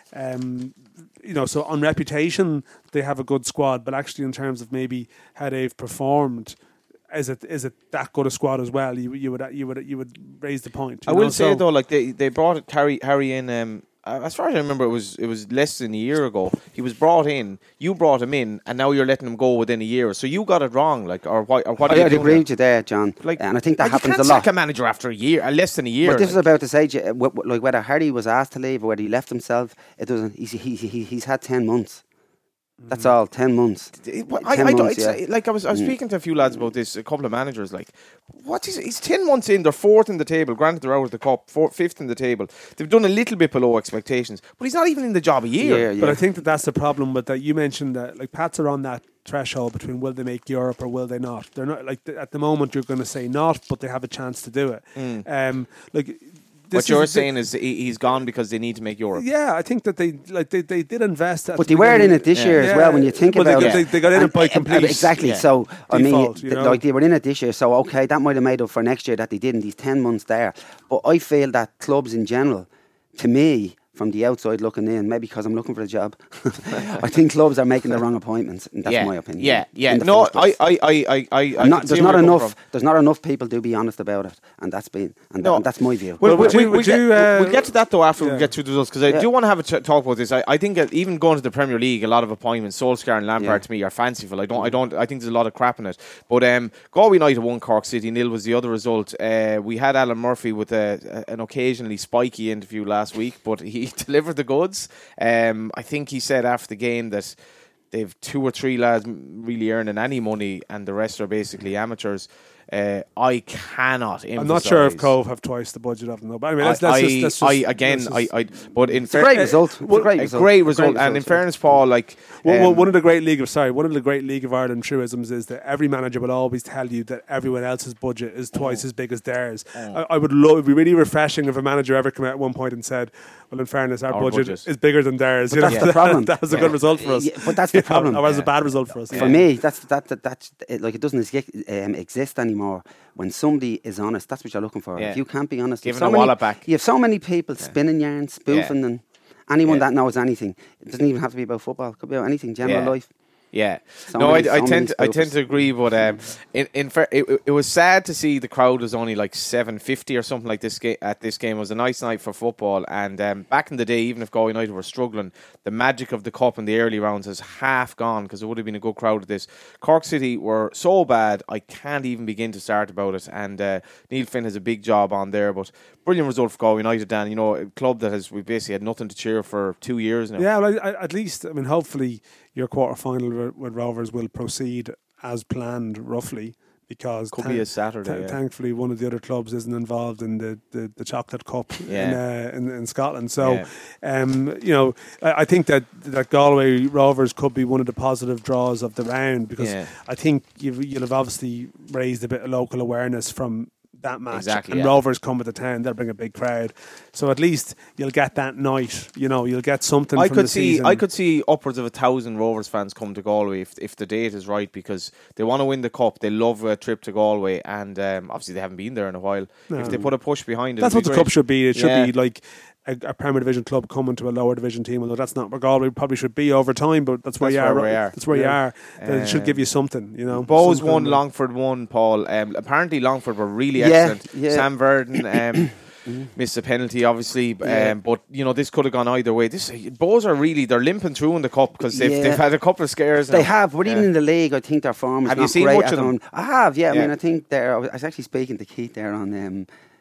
Um, you know, so on reputation they have a good squad, but actually in terms of maybe how they've performed, is it is it that good a squad as well? You you would you would you would raise the point. I you will know? say So- though, like they they brought Harry Harry in. Um, uh, as far as I remember, it was it was less than a year ago. He was brought in. You brought him in, and now you're letting him go within a year. So you got it wrong, like or what? Or what? I, are you I'd doing agree there? with you there, John. Like, and I think that like happens you can't a lot. sack a manager after a year, uh, less than a year. But this like. is about to say, to you, w- w- like whether Harry was asked to leave or whether he left himself. It doesn't. He's he, he, he's had ten months. That's all. Ten months. It- well, I, ten I don't, months, it's, yeah. like I was, I was Mm. speaking to a few lads about this. A couple of managers, like, what is? He's ten months in. They're fourth in the table. Granted, they're out of the cup. Fourth, fifth in the table. They've done a little bit below expectations, but he's not even in the job a year. Yeah, yeah. But I think that that's the problem with that. You mentioned that like Pats are on that threshold between will they make Europe or will they not. They're not like th- at the moment you're going to say not, but they have a chance to do it. Um, like this What you're is- saying is he- he's gone because they need to make Europe. Yeah, I think that they like they, they did invest. At But the they were in beginning. it this Yeah. year as well. When you think Well, they about got- it, they, they got in And- it by and- complete. exactly. Yeah. So I Default, mean, you th- know? like they were in it this year. So okay, that might have made up for next year that they didn't. These ten months there, but I feel that clubs in general, to me, from the outside looking in, maybe because I'm looking for a job, I think clubs are making the wrong appointments. And that's yeah. my opinion. Yeah, yeah. in the No, first I, place. I, I, I, I. I'm not, can see there's where not you're coming enough. from. There's not enough people to be honest about it, and that's been and, No. and that's my view. Well, Well, would we, you- we, would get, you, uh, we'll get to that though after yeah. we get through the results, because I Yeah. do want to have a ch- talk about this. I, I think that even going to the Premier League, a lot of appointments, Solskjaer and Lampard Yeah. to me are fanciful. I don't, I don't, I think there's a lot of crap in it. But um, Galway United won, Cork City nil was the other result. Uh, we had Alan Murphy with a, a, an occasionally spiky interview last week, but he delivered the goods. Um, I think he said after the game that they've two or three lads m- really earning any money, and the rest are basically amateurs. Uh, I cannot. I'm not sure if emphasise- Cove have twice the budget of them though. But anyway, let's, I, let's I, just, let's just I again, let's I, just- I, but in It's a great fair, result. It's a well, great a result. great A great result, and in result, fairness, Paul, like Well, well, um, one of the great league of sorry, one of the great League of Ireland truisms is that every manager will always tell you that everyone else's budget is twice Oh. as big as theirs. I, I would love it'd be really refreshing if a manager ever came out at one point and said, "Well, in fairness, our, Our budget, budget. is bigger than theirs." But You that's know, the problem. that was a Yeah. good result for us. Yeah, but that's the You know, problem. Or was Yeah. a bad result for us. For me, that's that, that that's it, like it doesn't exist, um, exist anymore. When somebody is honest, that's what you're looking for. Yeah. If you can't be honest, you have Giving so a many, wallet back. You have so many people spinning yarns, spoofing, and anyone Yeah. that knows anything. It doesn't even have to be about football. It could be about anything, general Yeah. life. Yeah, So no, many- I, I so tend many to, I tend spoofers. to agree, but um, in in fair, it, it was sad to see the crowd was only like seven fifty or something like this game at this game. It was a nice night for football, and um, back in the day, even if Galway United were struggling, the magic of the cup in the early rounds has half gone because it would have been a good crowd at this. Cork City were so bad, I can't even begin to start about it, and uh, Neil Finn has a big job on there, but brilliant result for Galway United, Dan. You know, a club that has we basically had nothing to cheer for two years now. Yeah, well, I, I, at least I mean, hopefully your quarter final with, with Rovers will proceed as planned, roughly. Because Could be a Saturday, th- yeah. Thankfully, one of the other clubs isn't involved in the, the, the chocolate cup Yeah. in, uh, in in Scotland. So, Yeah. um, you know, I, I think that that Galway Rovers could be one of the positive draws of the round because Yeah. I think you've, you'll have obviously raised a bit of local awareness from that match. Exactly, and yeah. Rovers come with the town; they'll bring a big crowd. So at least you'll get that night. You know, you'll get something. I from could the see season. I could see upwards of a thousand Rovers fans come to Galway if if the date is right because they want to win the cup. They love a trip to Galway, and um, obviously they haven't been there in a while. No. If they put a push behind it, That's it'd what be the great. cup should be. It should Yeah. be like a, a Premier Division club coming to a lower division team. Although that's not where Galway probably should be over time, but that's where That's you where are. we right? are. That's where you Yeah. are. That it should give Um, you something. You know, Bowes something won, like- Longford won, Paul. Um, apparently Longford were really Yeah, excellent. yeah. Sam Verdon um, missed a penalty, obviously, um, Yeah. but you know this could have gone either way. This Bowes are really they're limping through in the cup because they've Yeah. they've had a couple of scares. They now. have, but even Yeah. in the league, I think their form is Have not you seen great much at of them? the moment. I have, yeah. I Yeah. mean, I think they're. I was actually speaking to Keith there on um,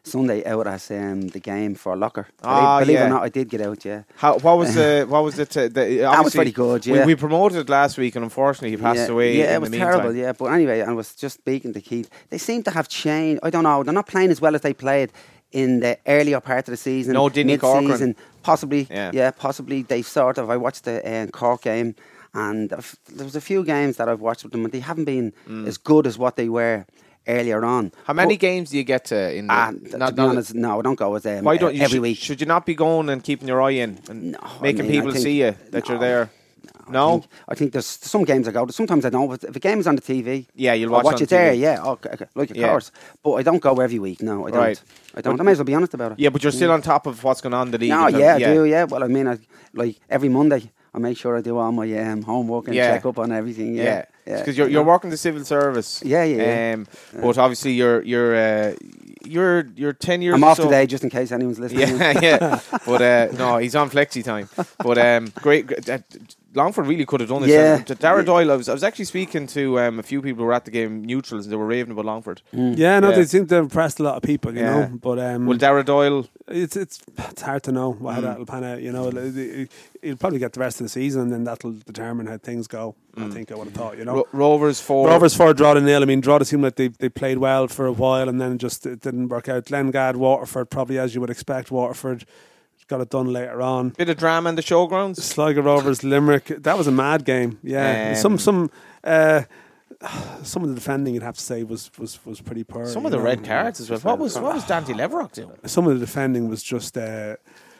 Sunday out at um, the game for Locker. Ah, believe, believe yeah. it or not, I did get out. Yeah. How, what was the what was the, t- the That was pretty good. Yeah. we, we promoted it last week, and unfortunately he passed yeah, away. Yeah, in it was the terrible. meantime. Yeah, but anyway, I was just speaking to Keith. They seem to have changed. I don't know. They're not playing as well as they played in the earlier part of the season. No, Dinny Corcoran. mid-season. Possibly. Yeah. yeah, possibly. They sort of. I watched the uh, Cork game, and I've, there was a few games that I've watched with them, and they haven't been Mm. as good as what they were earlier on. How many But, games do you get to in the? ah, not- to be not- honest, no, I don't go with them why don't you every should, week. Should you not be going and keeping your eye in and No, I making mean, people I think- see you that you're no. there? I No. think, I think there's some games I go to. Sometimes I don't. If if a game is on the T V, Yeah, you'll I'll watch watch on it there. T V. Yeah, okay, okay, like of Yeah. course. But I don't go every week. No, I don't. Right. I don't. But- I may as well be honest about it. Yeah, but you're still on top of what's going on in the league. No, and yeah, the- I do. Yeah. Well, I mean, I, like every Monday, I make sure I do all my um, homework and Yeah. check up on everything. Yeah, Yeah, because you're you're working the civil service. Yeah, yeah, yeah. Um, but obviously you're you're uh, you're you're ten years. I'm or off so. today, just in case anyone's listening. Yeah, yeah. But uh, no, he's on flexi time. But um, great. great uh, Longford really could have done this. Yeah. Uh, Dara Yeah. Doyle. I was, I was actually speaking to um, a few people who were at the game, neutrals, and they were raving about Longford. Yeah, no, Yeah. they seem to have impressed a lot of people, you Yeah. know. But um, Will Dara Doyle? it's it's it's hard to know how that'll pan out. You know, It- it- he'll probably get the rest of the season, and then that'll determine how things go. I think I would have thought, you know. Ro- Rovers for Rovers for draw to nil. I mean, draw to seem like they they played well for a while, and then just it didn't work out. Glengad, Waterford, probably as you would expect. Waterford got it done later on. bit of drama in the showgrounds. Sligo Rovers, Limerick. That was a mad game. Yeah, Um, some some. Uh, some of the defending, you'd have to say, was was, was pretty poor. Some you of the know. red cards as well. What was what was Dante Leverock doing? Some of the defending was just uh,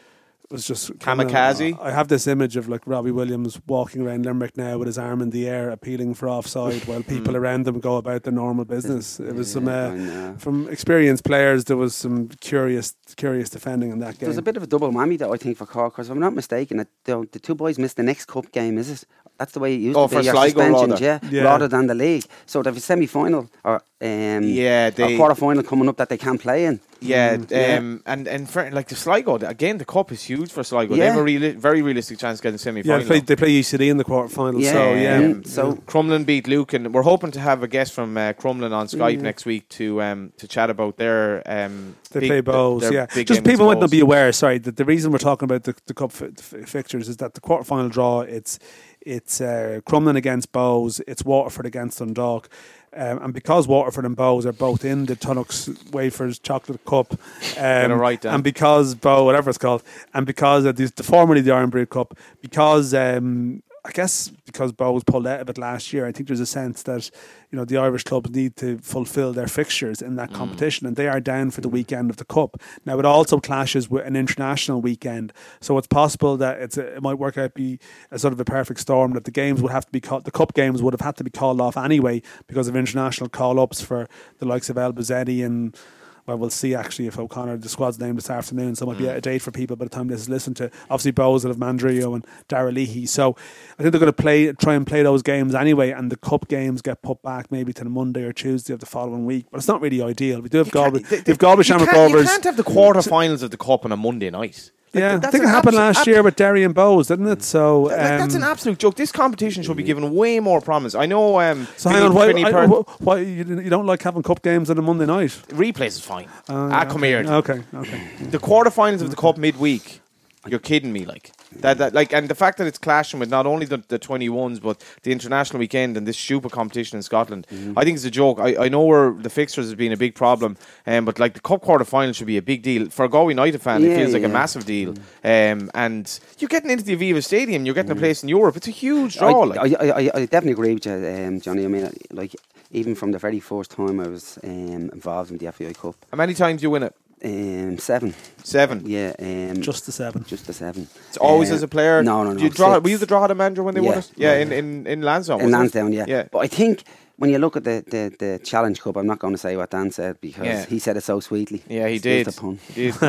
was just kinda- Kamikaze? I have this image of like Robbie Williams walking around Limerick now with his arm in the air, appealing for offside, while people around them go about their normal business. It was some Yeah, uh, I know. from experienced players. There was some curious curious defending in that game. There's a bit of a double whammy, though, I think, for Cork, because if I'm not mistaken, it, the, the two boys missed the next cup game, is it? That's the way it used Oh, to be, for your Sligo, suspensions, rather. yeah, Yeah. rather than the league. So they have a semi-final or um, Yeah, they- a quarter-final coming up that they can't play in. Yeah, yeah. um, and and for, like the Sligo again, the cup is huge for Sligo. They Yeah. have a reali- very realistic chance of getting semi yeah, final. they play, they play U C D in the quarter final. Yeah. So yeah, Um, so- Crumlin beat Luke, and we're hoping to have a guest from uh, Crumlin on Skype next week to um, to chat about their um, they big- play Bows. their Yeah, big just game people might not against be Bows. aware. Sorry, that the reason we're talking about the, the cup fi- fi- fixtures is that the quarter final draw. It's it's uh, Crumlin against Bows. It's Waterford against Dundalk. Um, and because Waterford and Bows are both in the Tunnocks Wafers Chocolate Cup, um, it right, Dan. and because Bow, whatever it's called, and because of these, the formerly the Iron Brew Cup, because um, I guess because Bows pulled out of it last year, I think there's a sense that you know the Irish clubs need to fulfil their fixtures in that competition, and they are down for the weekend of the cup. Now it also clashes with an international weekend, so it's possible that it's a, it might work out be a sort of a perfect storm that the games would have to be called, the cup games would have had to be called off anyway because of international call ups for the likes of El Bazzetti and. Well, we'll see actually if O'Connor, the squad's named this afternoon, so it might be out of date for people by the time this is listened to. Obviously, Bows will have Mandrio and Dara Leahy. So I think they're going to play, try and play those games anyway, and the cup games get put back maybe to the Monday or Tuesday of the following week. But it's not really ideal. We do have Galway, we have Galway You Shamrock can't, you Rovers. can't have the quarterfinals of the cup on a Monday night. Like, Yeah, I that's think it an happened abso- last ab- year with Derry and Bows, didn't it? So Like, that's an um, absolute joke. This competition should be given way more promise. I know. Um, so hang Vinny- on, why, Vinny I, Perth- wh- why you, you don't like having cup games on a Monday night? replays is fine. Uh, ah, come here. Okay, okay. The quarterfinals of the cup midweek. You're kidding me, like that, that, like, and the fact that it's clashing with not only the, the twenty-ones but the international weekend and this stupid competition in Scotland, Mm-hmm. I think it's a joke. I, I know where the fixtures has been a big problem, um, but like the cup quarterfinal should be a big deal for a Galway United fan. Yeah, it feels like yeah. a massive deal, um, and you're getting into the Aviva Stadium. You're getting a place in Europe. It's a huge draw. I, like. I, I, I definitely agree with you, um, Johnny. I mean, like, even from the very first time I was um, involved in the F A I Cup, How many times do you win it? um, seven. Seven. Yeah, um, Just the seven. just the seven. It's always Uh, as a player. No, no, no. Do you draw? six. Were you the Drogheda manager when they won Yeah. it? Yeah, Yeah. in in in Lansdowne. In wasn't it? Lansdowne, yeah. Yeah. But I think when you look at the, the, the Challenge Cup, I'm not going to say what Dan said because Yeah. he said it so sweetly. Yeah, he Excuse did. the pun. He did.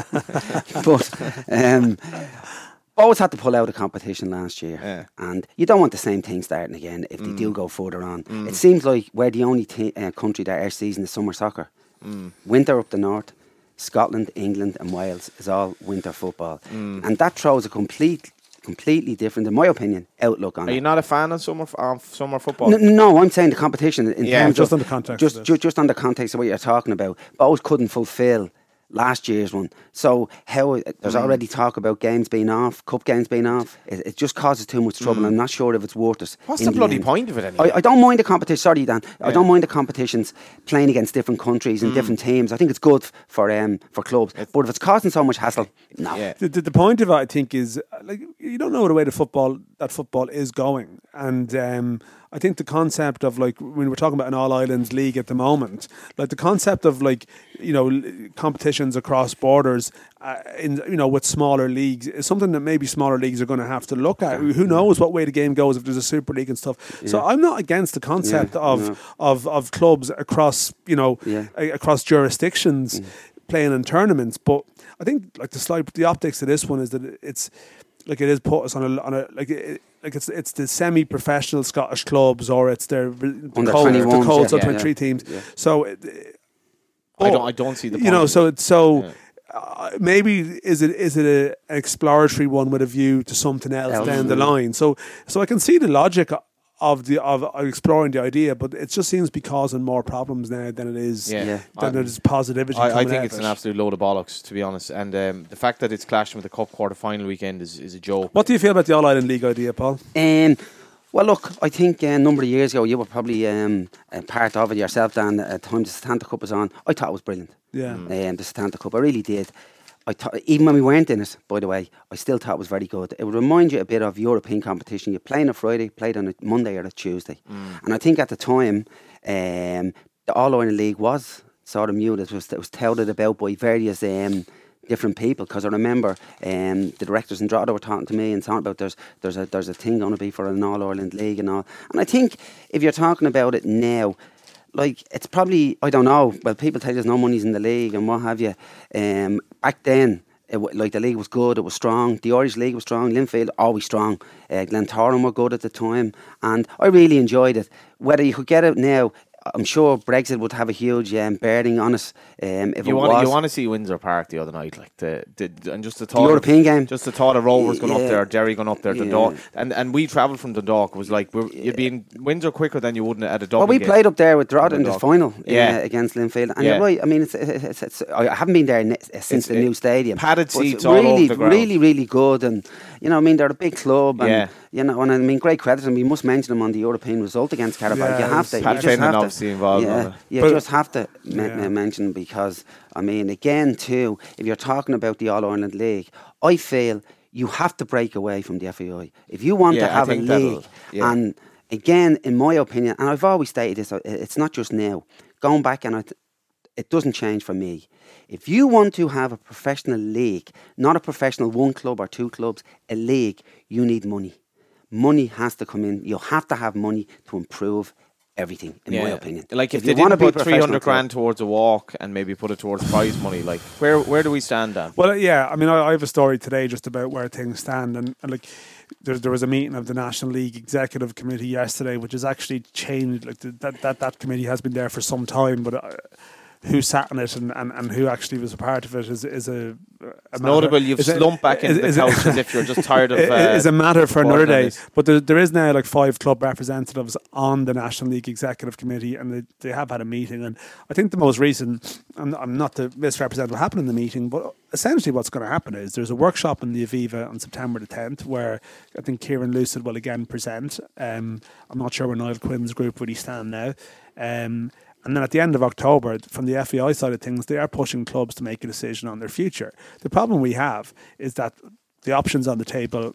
But um, always had to pull out of competition last year, Yeah. and you don't want the same thing starting again if they Mm. do go further on. It seems like we're the only t- uh, country that are season is summer soccer. Mm. Winter up the north, Scotland, England, and Wales is all winter football, Mm. and that throws a complete, completely different, in my opinion, outlook on Are it. you not a fan of summer of summer football? No, no, I'm saying the competition in Yeah, terms just of on the context just of this. ju- just on the context of what you're talking about. Both couldn't fulfil last year's one. So how there's mm. already talk about games being off, cup games being off. It, it just causes too much trouble. Mm. I'm not sure if it's worth it. What's the bloody the point of it anyway? I, I don't mind the competition. Sorry, Dan. Yeah. I don't mind the competitions playing against different countries and mm. different teams. I think it's good for um for clubs. It's, but if it's causing so much hassle, no. Yeah. The, the, the point of it, I think, is like you don't know the way the football that football is going, and um, I think the concept of like when we're talking about an all Ireland league at the moment, like the concept of like you know competitions across borders, uh, in you know with smaller leagues is something that maybe smaller leagues are going to have to look at. Yeah. Who knows what way the game goes if there's a Super League and stuff. Yeah. So I'm not against the concept yeah. of, yeah. of of clubs across you know yeah. across jurisdictions mm. playing in tournaments, but I think like the slight the optics of this one is that it's. Like it is put us on a, on a like it, like it's it's the semi-professional Scottish clubs or it's their the Colts, the Colts yeah, or twenty-three yeah, teams. Yeah. So it, oh, I don't I don't see the point you know. So it's so yeah. uh, maybe is it is it a, an exploratory one with a view to something else, else down the line. So so I can see the logic of the of exploring the idea, but it just seems to be causing more problems now than it is yeah. Yeah. than it is positivity. I, I think out it's of an it. absolute load of bollocks, to be honest. And um, the fact that it's clashing with the Cup quarter final weekend is, is a joke. What do you feel about the All Ireland League idea, Paul? Um, well, look, I think uh, a number of years ago you were probably um, a part of it yourself, Dan. At the time the Setanta Cup was on, I thought it was brilliant. Yeah, mm. um, the Setanta Cup, I really did. I thought, even when we weren't in it, by the way, I still thought it was very good. It would remind you a bit of European competition. You play on a Friday, played on a Monday or a Tuesday. Mm. And I think at the time, um, the All-Ireland League was sort of muted. It was, it was touted about by various um, different people. Because I remember um, the directors in Drogheda were talking to me and talking about there's there's a there's a thing going to be for an All-Ireland League and all. And I think if you're talking about it now, like, it's probably, I don't know, well, people tell you there's no monies in the league and what have you. Um, back then, it, like, the league was good, it was strong. The Irish League was strong, Linfield, always strong. Uh, Glentoran were good at the time. And I really enjoyed it. Whether you could get it now, I'm sure Brexit would have a huge um, bearing on us. Um, if you it want, was. you want to see Windsor Park the other night, like the, the and just the thought the European of, game, just the thought of Rovers going yeah. up there, Derry going up there, yeah. Dundalk, and and we travelled from Dundalk. It was like we're, yeah. you'd be in Windsor quicker than you would at a Dublin Well, we game. played up there with Drogheda in the final yeah. uh, against Linfield, and yeah. you're right. I mean, it's, it's, it's, it's, I haven't been there ne- since it's, the new stadium. Padded seats really, all over the ground. Really, really good, and you know, I mean, they're a big club, and yeah. you know, and I mean, great credit, and we must mention them on the European result against Carabao. Yeah, you have to. Pat you just have obviously to, involved. Yeah, you but just have to me- yeah. mention because I mean, again, too, if you're talking about the All Ireland League, I feel you have to break away from the F A I if you want yeah, to have a league. Yeah. And again, in my opinion, and I've always stated this, it's not just now. Going back, and I th- it doesn't change for me. If you want to have a professional league, not a professional one club or two clubs, a league, you need money. Money has to come in. You have to have money to improve everything, in yeah. my opinion. Like if, if they you want to didn't be put three hundred club, grand towards a walk and maybe put it towards prize money, like where where do we stand at? Well, yeah, I mean, I, I have a story today just about where things stand, and, and like there, there was a meeting of the National League Executive Committee yesterday, which has actually changed. Like the, that that that committee has been there for some time, but. Uh, who sat in it and, and, and who actually was a part of it is is a, a notable. You've slumped back into the couch as if you're just tired of. Uh, is a matter for another day. But there, there is now like five club representatives on the National League Executive Committee, and they, they have had a meeting. And I think the most recent, I'm, I'm not to misrepresent what happened in the meeting, but essentially what's going to happen is there's a workshop in the Aviva on September the tenth where I think Kieran Lucid will again present. Um, I'm not sure where Niall Quinn's group really stand now. Um, And then at the end of October, from the F A I side of things, they are pushing clubs to make a decision on their future. The problem we have is that the options on the table,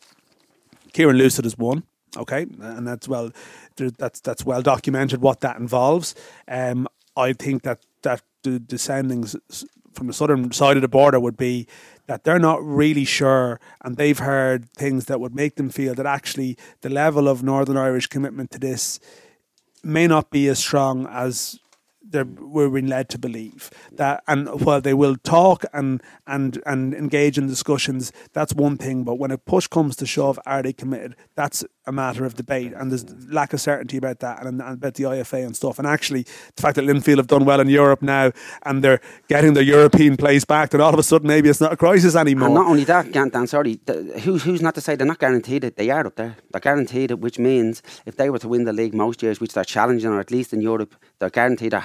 Kieran Lucid is one, okay, and that's well, that's that's well documented what that involves. Um, I think that that the, the soundings from the southern side of the border would be that they're not really sure, and they've heard things that would make them feel that actually the level of Northern Irish commitment to this may not be as strong as we're being led to believe. That, and while they will talk and and and engage in discussions, that's one thing. But when a push comes to shove, are they committed? That's a matter of debate, and there's lack of certainty about that, and, and about the I F A and stuff. And actually, the fact that Linfield have done well in Europe now, and they're getting their European place back, then all of a sudden maybe it's not a crisis anymore. And not only that, Dan, sorry, the, who's who's not to say they're not guaranteed it? They are up there. They're guaranteed it, which means if they were to win the league most years, which they're challenging, or at least in Europe, they're guaranteed a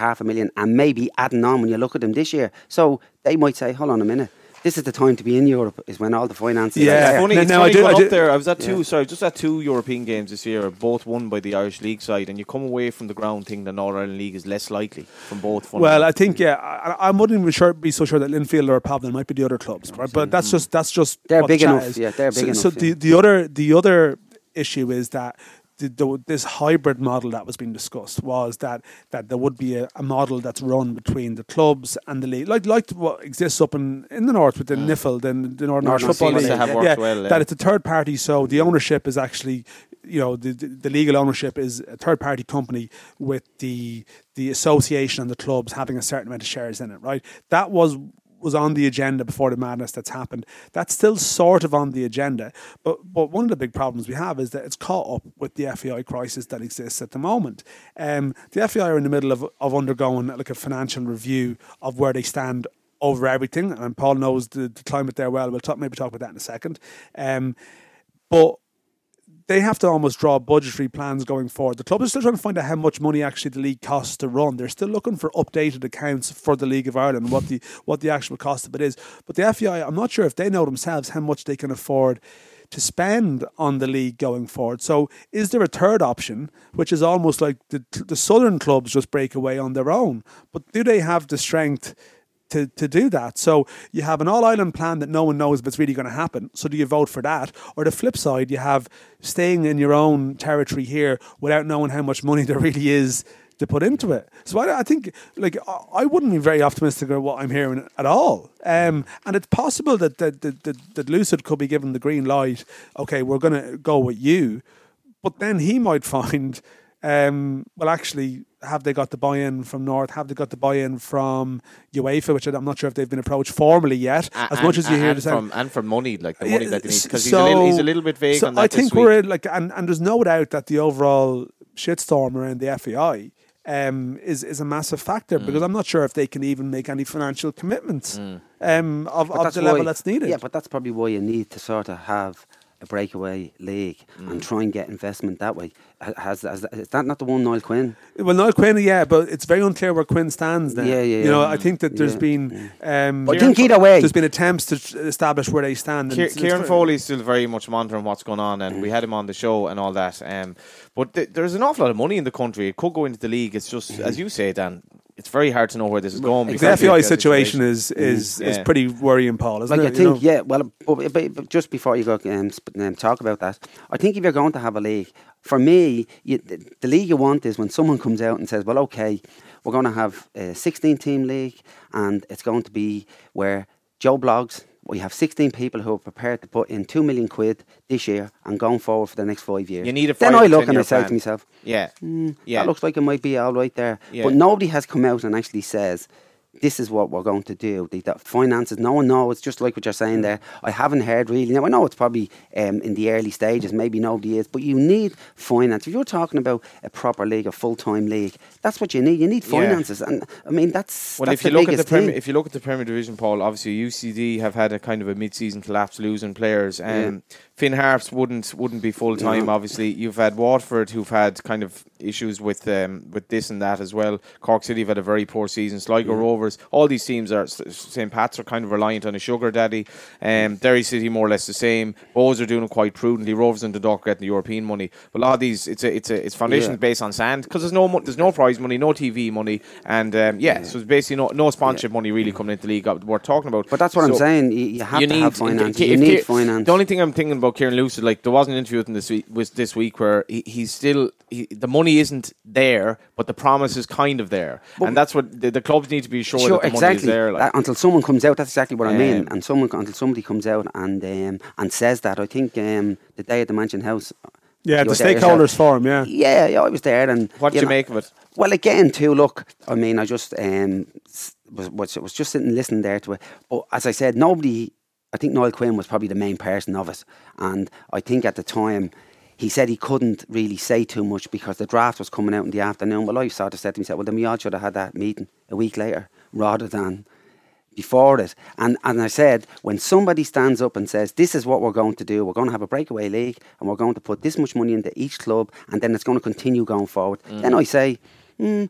half a million and maybe adding on when you look at them this year. So they might say, hold on a minute. This is the time to be in Europe, is when all the finances yeah, are it's there. funny, No, it's no, funny I do- going I do- up there. I was at two, Yeah. sorry, just at two European games this year, both won by the Irish League side, and you come away from the ground thinking the Northern Ireland League is less likely from both. Well, I think yeah, I, I wouldn't even sure, be so sure that Linfield are a problem. It might be the other clubs, right? But that's just that's just They're what the big chat enough, is. yeah, they're big so, enough, So yeah. the the other the other issue is that. The, the, this hybrid model that was being discussed was that, that there would be a, a model that's run between the clubs and the league, like like what exists up in, in the north with the N I F L, the, the Northern Irish Northern Football seems League. to have worked yeah, well, yeah. That it's a third party, so the ownership is actually, you know, the, the, the legal ownership is a third party company with the the association and the clubs having a certain amount of shares in it, right? That was. was on the agenda before the madness that's happened. That's still sort of on the agenda. But but one of the big problems we have is that it's caught up with the F A I crisis that exists at the moment. Um, the F A I are in the middle of, of undergoing like a financial review of where they stand over everything. And Paul knows the, the climate there well. We'll talk, maybe talk about that in a second. Um, but they have to almost draw budgetary plans going forward. The club is still trying to find out how much money actually the league costs to run. They're still looking for updated accounts for the League of Ireland, what the what the actual cost of it is. But the F A I, I'm not sure if they know themselves how much they can afford to spend on the league going forward. So is there a third option, which is almost like the, the southern clubs just break away on their own? But do they have the strength to, to do that? So you have an all-island plan that no one knows if it's really going to happen. So do you vote for that? Or the flip side, you have staying in your own territory here without knowing how much money there really is to put into it. So I, I think, like, I- I wouldn't be very optimistic about what I'm hearing at all. Um, and it's possible that that, that that that Lucid could be given the green light. Okay, we're going to go with you, but then he might find, um, well, actually, have they got the buy-in from North? Have they got the buy-in from UEFA, which I'm not sure if they've been approached formally yet? A- As and, much as you hear and the sound. from and from money, like the money that they need, because he's, So- a little, he's a little bit vague so on that I this think week. we're in, like, and, and there's no doubt that the overall shitstorm around the F A I um, is is a massive factor Mm. because I'm not sure if they can even make any financial commitments Mm. um, of, But of that's the level why- that's needed. Yeah, but that's probably why you need to sort of have a breakaway league Mm. and try and get investment that way. Ha- Has, has is that not the one, Niall Quinn? Well, Niall Quinn, yeah, but it's very unclear where Quinn stands now. Yeah, yeah, You know, yeah. I think that there's Yeah, been. Um, But I think either way, there's been attempts to tr- establish where they stand. and Kier- it's- it's Kieran very- Foley is still very much monitoring what's going on, and Mm. we had him on the show and all that. Um, but th- there's an awful lot of money in the country. It could go into the league. It's just, Mm-hmm. as you say, Dan, it's very hard to know where this is going. The because F A I of the situation is is, is Yeah. pretty worrying, Paul, isn't like it? I You think, know? yeah. Well, but, but, but just before you go um, sp- um, talk about that, I think if you're going to have a league, for me, you, the, the league you want is when someone comes out and says, "Well, okay, we're going to have a sixteen-team league, and it's going to be where Joe Blogs." We have sixteen people who are prepared to put in two million quid this year and going forward for the next five years. You need a then five I to look ten and I year say plan. to myself, Yeah, mm, yeah. that looks like it might be all right there. Yeah. But nobody has come out and actually says, this is what we're going to do. The, the finances, no one knows. Just like what you're saying there. I haven't heard really. Now, I know it's probably um, in the early stages. Maybe nobody is. But you need finance. If you're talking about a proper league, a full-time league, that's what you need. You need Yeah. finances. And, I mean, that's, Well, that's if you the look at the biggest Premier, thing. if you look at the Premier Division, Paul, obviously U C D have had a kind of a mid-season collapse, losing players. Um, Finn Harps wouldn't wouldn't be full time. No. Obviously, you've had Watford who've had kind of issues with um, with this and that as well. Cork City have had a very poor season. Sligo Rovers, all these teams are Saint Pat's are kind of reliant on a sugar daddy. Um, Derry City more or less the same. Bows are doing it quite prudently. Rovers and Dundalk getting the European money. But a lot of these, it's a it's a it's foundations Yeah. based on sand because there's no mo- there's no prize money, no T V money, and um, yeah, so it's basically no no sponsorship money really coming into the league. We're talking about. But that's what I'm So saying. You, you have you to need have finance. if- You if need Ki- finance. The only thing I'm thinking about Kieran Lucid, like there was an interview with him this week, was this week where he, he's still he, the money isn't there, but the promise is kind of there, But- and that's what the, the clubs need to be sure, Sure, that the exactly. money is there. Like. That- until someone comes out, that's exactly what I mean. Um, And someone until somebody comes out and um, and says that. I think um, the day at the Mansion House. Yeah, you the were there stakeholders yourself. forum, yeah. Yeah, yeah, I was there, and what do you know, make of it? Well, again, too. Look, I mean, I just um, s- was, was was just sitting listening there to it. But as I said, nobody. I think Niall Quinn was probably the main person of it, and I think at the time he said he couldn't really say too much because the draft was coming out in the afternoon. Well, I sort of said to myself, well, then we all should have had that meeting a week later rather than before it. And and I said, when somebody stands up and says, this is what we're going to do, we're going to have a breakaway league and we're going to put this much money into each club and then it's going to continue going forward, Mm. then I say, mm,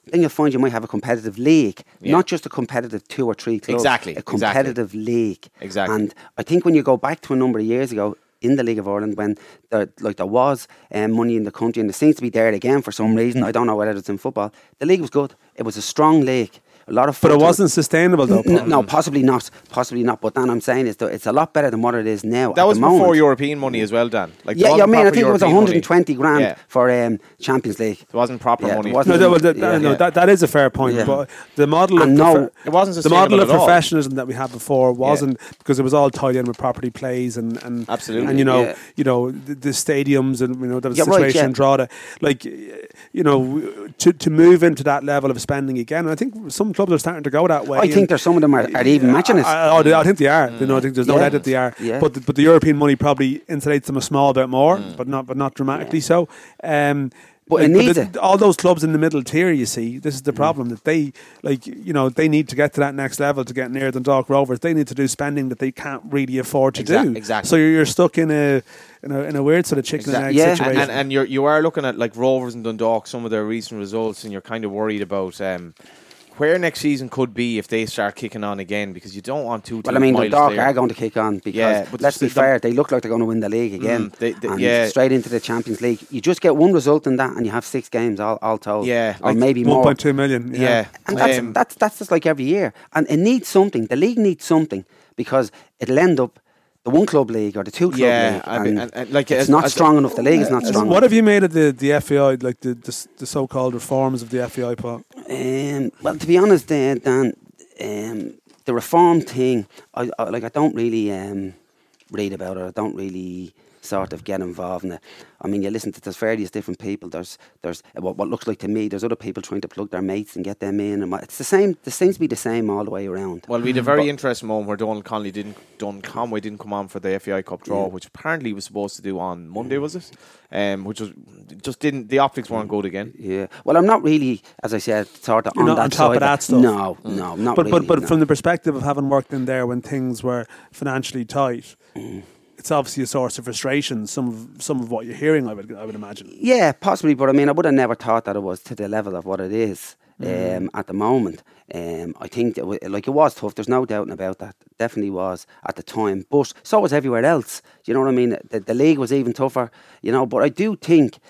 then you'll find you might have a competitive league, Yeah. not just a competitive two or three clubs. Exactly, A competitive exactly. league. Exactly. And I think when you go back to a number of years ago in the League of Ireland, when there, like there was um, money in the country, and it seems to be there again for some reason. I don't know whether it's in football. The league was good. It was a strong league. A lot of fun But it to wasn't sustainable, though. N- Paul. no, possibly not. Possibly not. But then I'm saying is that it's a lot better than what it is now. That at was the before moment. European money as well, Dan. Like, Yeah, there yeah. I wasn't mean, I proper think it was European one hundred twenty money. grand Yeah. for um, Champions League. There wasn't proper Yeah, money. it wasn't- No, that, that, that- Yeah. no, that, that is a fair point. Yeah. But the model of And no, profe- It wasn't the model sustainable of at all. professionalism that we had before wasn't because it was all tied in with property plays and, and Absolutely. and you know Yeah. you know the, the stadiums and you know there was a Yeah, right, situation yeah. in Drogheda, like you know to to move into that level of spending again. And I think some clubs are starting to go that way. I and- think there's some of them are, are even matching it. I, I, I think they are. You know, I think there's no Yeah. doubt that they are. Yeah. But the, but the European money probably insulates them a small bit more, Mm. but not but not dramatically so. Um, But it like, needs the- it. all those clubs in the middle tier, you see, this is the Mm. problem that they like. You know, they need to get to that next level to get near Dundalk Rovers. They need to do spending that they can't really afford to Exact- do. exactly. So you're, you're stuck in a in a in a weird sort of chicken and egg Exact- yeah. And, situation. and, and you're, you are looking at like Rovers and Dundalk, some of their recent results, and you're kind of worried about um, where next season could be if they start kicking on again, because you don't want two teams Well, I mean, the miles Dundalk clear. are going to kick on because, Yeah, but let's be the- fair, they look like they're going to win the league again. Mm, they- they- and yeah. straight into the Champions League. You just get one result in that and you have six games all, all told. Yeah, Or like maybe one more. point two million. Yeah. Yeah. And that's, Um, that's, that's just like every year. And it needs something. The league needs something because it'll end up the one club league or the two club Yeah, league. I And, mean, and- and like, it's as- not as- strong enough. The league is not strong What enough. have you made of the the F A I, like the the, the so-called reforms of the F A I, Paul? Um, well, to be honest, uh, Dan, um, the reform thing, I, I like. I don't really um, read about it. I don't really sort of get involved in it. I mean, you listen to there's various different people. There's there's what, what looks like to me. There's other people trying to plug their mates and get them in. And what- it's the same. It seems to be the same all the way around. Well, we had a very interesting moment where Donald Connolly didn't, Don Conway didn't come on for the F A I Cup draw, Yeah. which apparently he was supposed to do on Monday, was it? Um, which was just didn't. The optics weren't good again. Yeah. Well, I'm not really, as I said, sort of You're on not that on top side of that stuff? No, no, not But really. but but no. from the perspective of having worked in there when things were financially tight, Mm. it's obviously a source of frustration. Some of some of what you're hearing, I would I would imagine. Yeah, possibly, but I mean, I would have never thought that it was to the level of what it is Mm. um, at the moment. Um, I think that w- like it was tough. There's no doubting about that. Definitely was at the time, but so was everywhere else. Do you know what I mean? The, the league was even tougher. You know, but I do think.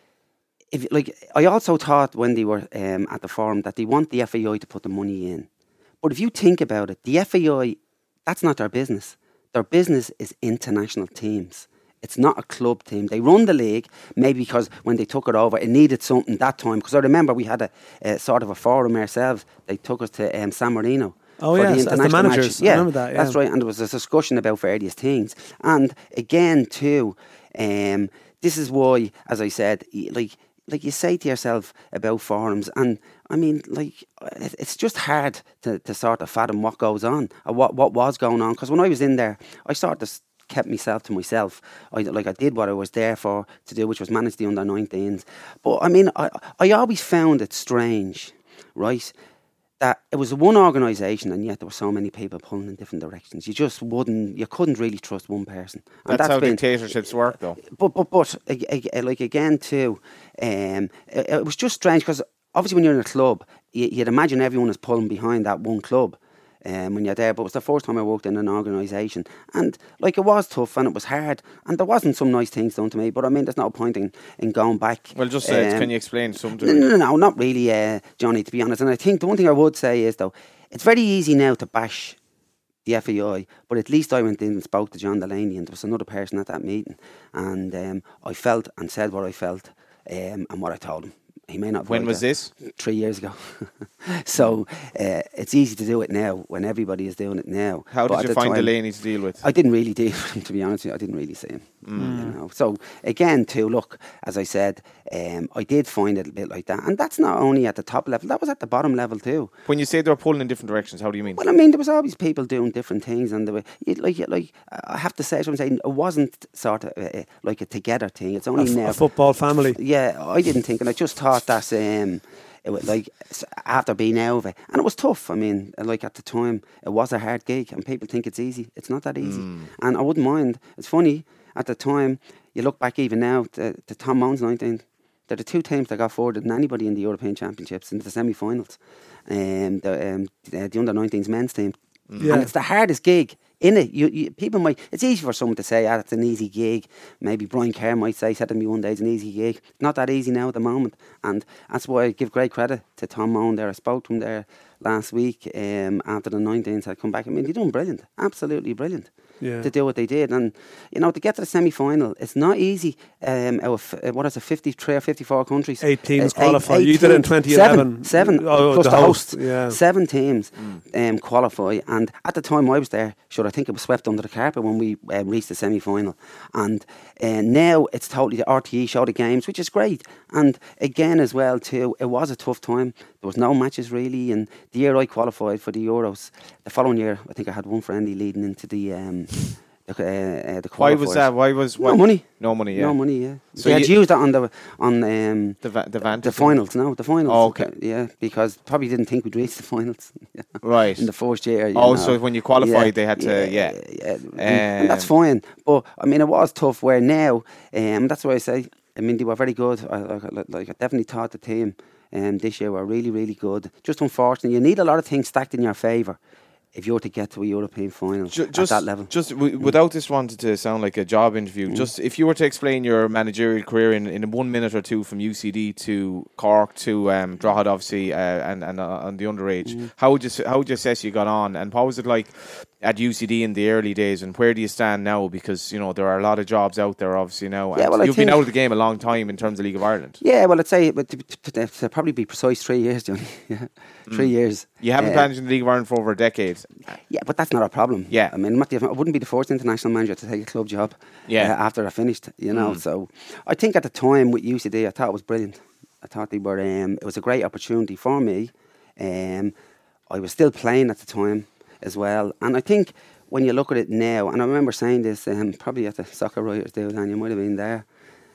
If, like, I also thought when they were um, at the forum that they want the F A I to put the money in. But if you think about it, the F A I, that's not their business. Their business is international teams. It's not a club team. They run the league, maybe because when they took it over, it needed something that time. Because I remember we had a, a sort of a forum ourselves. They took us to um, San Marino. Oh, for yes, as the international managers. matches. I Yeah, remember that, yeah. that's right. And there was a discussion about various things. And again, too, um, this is why, as I said, y- like like you say to yourself about forums, and I mean, like it- it's just hard to, to sort of fathom what goes on or what what was going on. Because when I was in there, I sort of kept myself to myself. I like I did what I was there for to do, which was manage the under nineteens. But I mean, I I always found it strange, right? That it was one organisation and yet there were so many people pulling in different directions. You just wouldn't, you couldn't really trust one person. And That's, how been, dictatorships work, though. but but but ag- ag- like again too, um, it, it was just strange because obviously when you're in a club, you, you'd imagine everyone is pulling behind that one club. Um, when you're there, but it was the first time I worked in an organisation, and like it was tough and it was hard, and there wasn't some nice things done to me. But I mean, there's no point in, in going back. Well, just uh, Um, can you explain something? no, no, no, no, not really, uh, Johnny, to be honest. And I think the one thing I would say is, though, it's very easy now to bash the F A I, but at least I went in and spoke to John Delaney, and there was another person at that meeting, and um, I felt and said what I felt um, and what I told him. He may not have When liked was it. this? Three years ago. So uh, it's easy to do it now when everybody is doing it now. How But did at you the find time- Delaney to deal with? I didn't really deal with him, to be honest with you. I didn't really see him. Mm. You know. So again, too, look, as I said, um, I did find it a bit like that, and that's not only at the top level; that was at the bottom level too. When you say they were pulling in different directions, how do you mean? Well, I mean, there was always people doing different things, and there were you- like, you- like I have to say, so I'm saying it wasn't sort of uh, like a together thing. It's A, only f- now. a football family. Yeah, I didn't think, and I just thought that um, it was like s- after being out of it, and it was tough. I mean, like at the time, it was a hard gig, and people think it's easy. It's not that easy, Mm. and I wouldn't mind. It's funny at the time. You look back even now to, to Tom Moan's nineteen. They're the two teams that got further than anybody in the European Championships into the semi-finals. Um, the, um, the, the under nineteens men's team. Yeah. And it's the hardest gig in it. You, you, people might. It's easy for someone to say, "Ah, it's an easy gig." Maybe Brian Kerr might say, "Said to me one day, it's an easy gig." It's not that easy now at the moment, and that's why I give great credit to Tom Moan there. I spoke to him there last week um, after the nineteens had come back. I mean, they're doing brilliant, absolutely brilliant. Yeah. To do what they did, and you know, to get to the semi-final, it's not easy. Um, out of, uh, what is it, fifty-three or fifty-four countries? Eight teams Uh, eight- qualify. eight You did it in teams. twenty eleven. Seven, seven Oh, plus the the, host, host. yeah. Seven teams um, qualify, and at the time I was there, sure, I think it was swept under the carpet when we uh, reached the semi-final. And uh, now it's totally the R T E show the games, which is great. And again, as well, too, it was a tough time. There was no matches really, and the year I qualified for the Euros, the following year, I think I had one friendly leading into the. Um, The, uh, uh, the Why was qualifiers. that? Why was No why- money. No money. Yeah. No money, yeah. So So they had you- used that on the on um, The va- the the Vantage. finals. No, the finals. Oh, okay. Yeah, because probably didn't think we'd reach the finals. Right. In the first year. You Oh, know. so when you qualified, they had to- yeah. yeah. And, and that's Um, fine. But I mean, it was tough. Where now, um, that's why I say. I mean, they were very good. I, like, like, I definitely thought the team um, this year were really, really good. Just unfortunately, you need a lot of things stacked in your favour if you're to get to a European final Ju- at just, that level. Just w- without this wanting to sound like a job interview, Mm. just if you were to explain your managerial career in, in one minute or two from U C D to Cork to um, Drogheda, obviously, uh, and and uh, on the underage, Mm. how would you s- how would you assess you got on, and what was it like at U C D in the early days, and where do you stand now? Because you know there are a lot of jobs out there, obviously now. Yeah, and well, I you've been think- out of the game a long time in terms of League of Ireland. Yeah, well, I'd say but to, to, to, to probably be precise, three years, Johnny. yeah. Three years. You haven't Uh, managed in the League of Ireland for over a decade. Yeah, but that's not a problem. Yeah. I mean, I'm not the- I wouldn't be the first international manager to take a club job Yeah. uh, after I finished, you know. Mm. So I think at the time with U C D, I thought it was brilliant. I thought they were, um, it was a great opportunity for me. Um, I was still playing at the time as well. And I think when you look at it now, and I remember saying this um, probably at the Soccer Writers' Day, and you might have been there.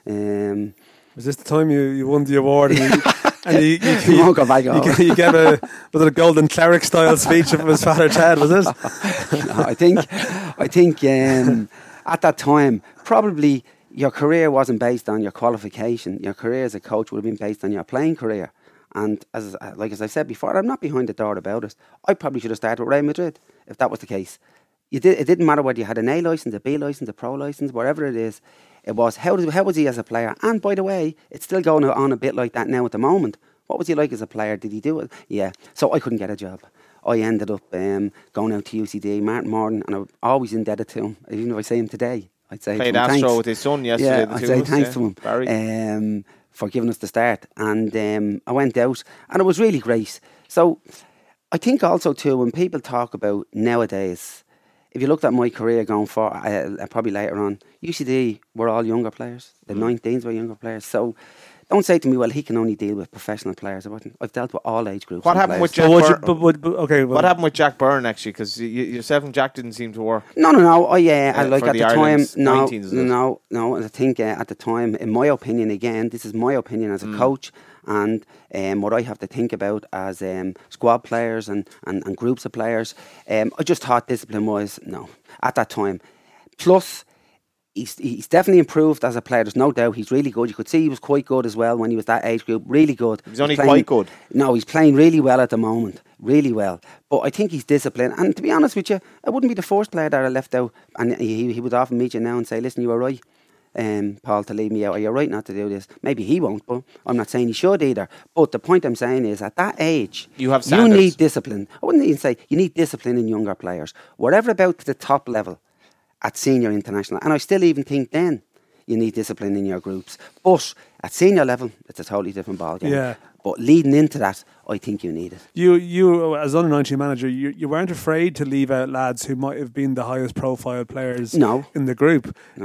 Um, Was this the time you, you won the award? And you, and you, you, You you, won't go back you, over. ga- you gave a, was it a golden cleric style speech from his father Chad, was it? No, I think, I think um, at that time, probably your career wasn't based on your qualification. Your career as a coach would have been based on your playing career. And as like as I said before, I'm not behind the door about it. I probably should have started with Real Madrid if that was the case. You did, it didn't matter whether you had an A licence, a B licence, a pro licence, whatever it is. It was how did, how was he as a player? And by the way, it's still going on a bit like that now at the moment. What was he like as a player? Did he do it? Yeah. So I couldn't get a job. I ended up um, going out to U C D, Martin Morton, and I'm always indebted to him. Even if I say him today, I'd say Played to him, Astro thanks. with his son yesterday. Yeah, the I'd two say of us, thanks yeah. to him Barry. um, for giving us the start. And um, I went out, and it was really great. So I think also too, when people talk about nowadays, if you looked at my career going for uh, probably later on, U C D were all younger players. The Mm. nineteens were younger players. So don't say to me, well, he can only deal with professional players. I wasn't. I've dealt with all age groups. What and happened with players. Jack But would you, Byrne? but, would- but, okay, well, What happened with Jack Byrne actually? Because yourself and Jack didn't seem to work. No, no, no. Oh, yeah. I Uh, like for at the the, time. Ireland's No, nineteens, is it? no, no. And I think uh, at the time, in my opinion, again, this is my opinion as a Mm. coach, and um, what I have to think about as um, squad players and, and, and groups of players. Um, I just thought discipline was no at that time. Plus, he's he's definitely improved as a player. There's no doubt. He's really good. You could see he was quite good as well when he was that age group. Really good. He was only playing- quite good. No, he's playing really well at the moment. Really well. But I think he's disciplined. And to be honest with you, I wouldn't be the first player that I left out. And he, he would often meet you now and say, listen, you were right, um, Paul, to leave me out. Or you're right not to do this. Maybe he won't, but I'm not saying he should either. But the point I'm saying is, at that age, You have you standards. need discipline. I wouldn't even say you need discipline in younger players. Whatever about the top level at senior international. And I still even think then you need discipline in your groups. But at senior level, it's a totally different ballgame. Yeah. But leading into that, I think you need it. you, you as under nineteen manager, you, you weren't afraid to leave out lads who might have been the highest profile players No. in the group. No.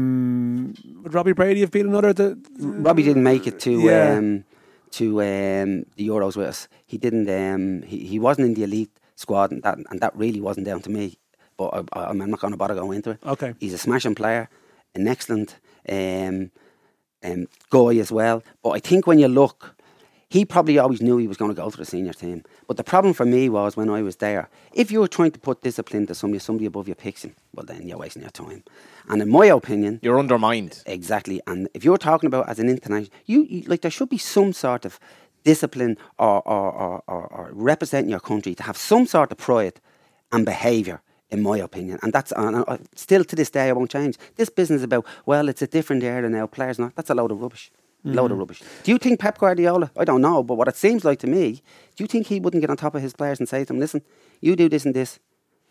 Um, would Robbie Brady have been another? That, Robbie didn't make it to Yeah. um, to um, the Euros with us. He didn't. Um, he, he wasn't in the elite squad, and that and that really wasn't down to me. But I, I, I'm not going to bother going into it. Okay. He's a smashing player, an excellent um, um, guy as well. But I think when you look, he probably always knew he was going to go to the senior team. But the problem for me was when I was there, if you were trying to put discipline to somebody, somebody above you picks him, well then you're wasting your time. And in my opinion, you're undermined. Exactly. And if you're talking about as an international, you, you like there should be some sort of discipline or or, or, or or representing your country to have some sort of pride and behaviour, in my opinion. And that's uh, uh, still to this day I won't change. This business about, well, it's a different era now, players not, that's a load of rubbish. Mm. Load of rubbish. Do you think Pep Guardiola, I don't know, but what it seems like to me, do you think he wouldn't get on top of his players and say to them, listen, you do this and this?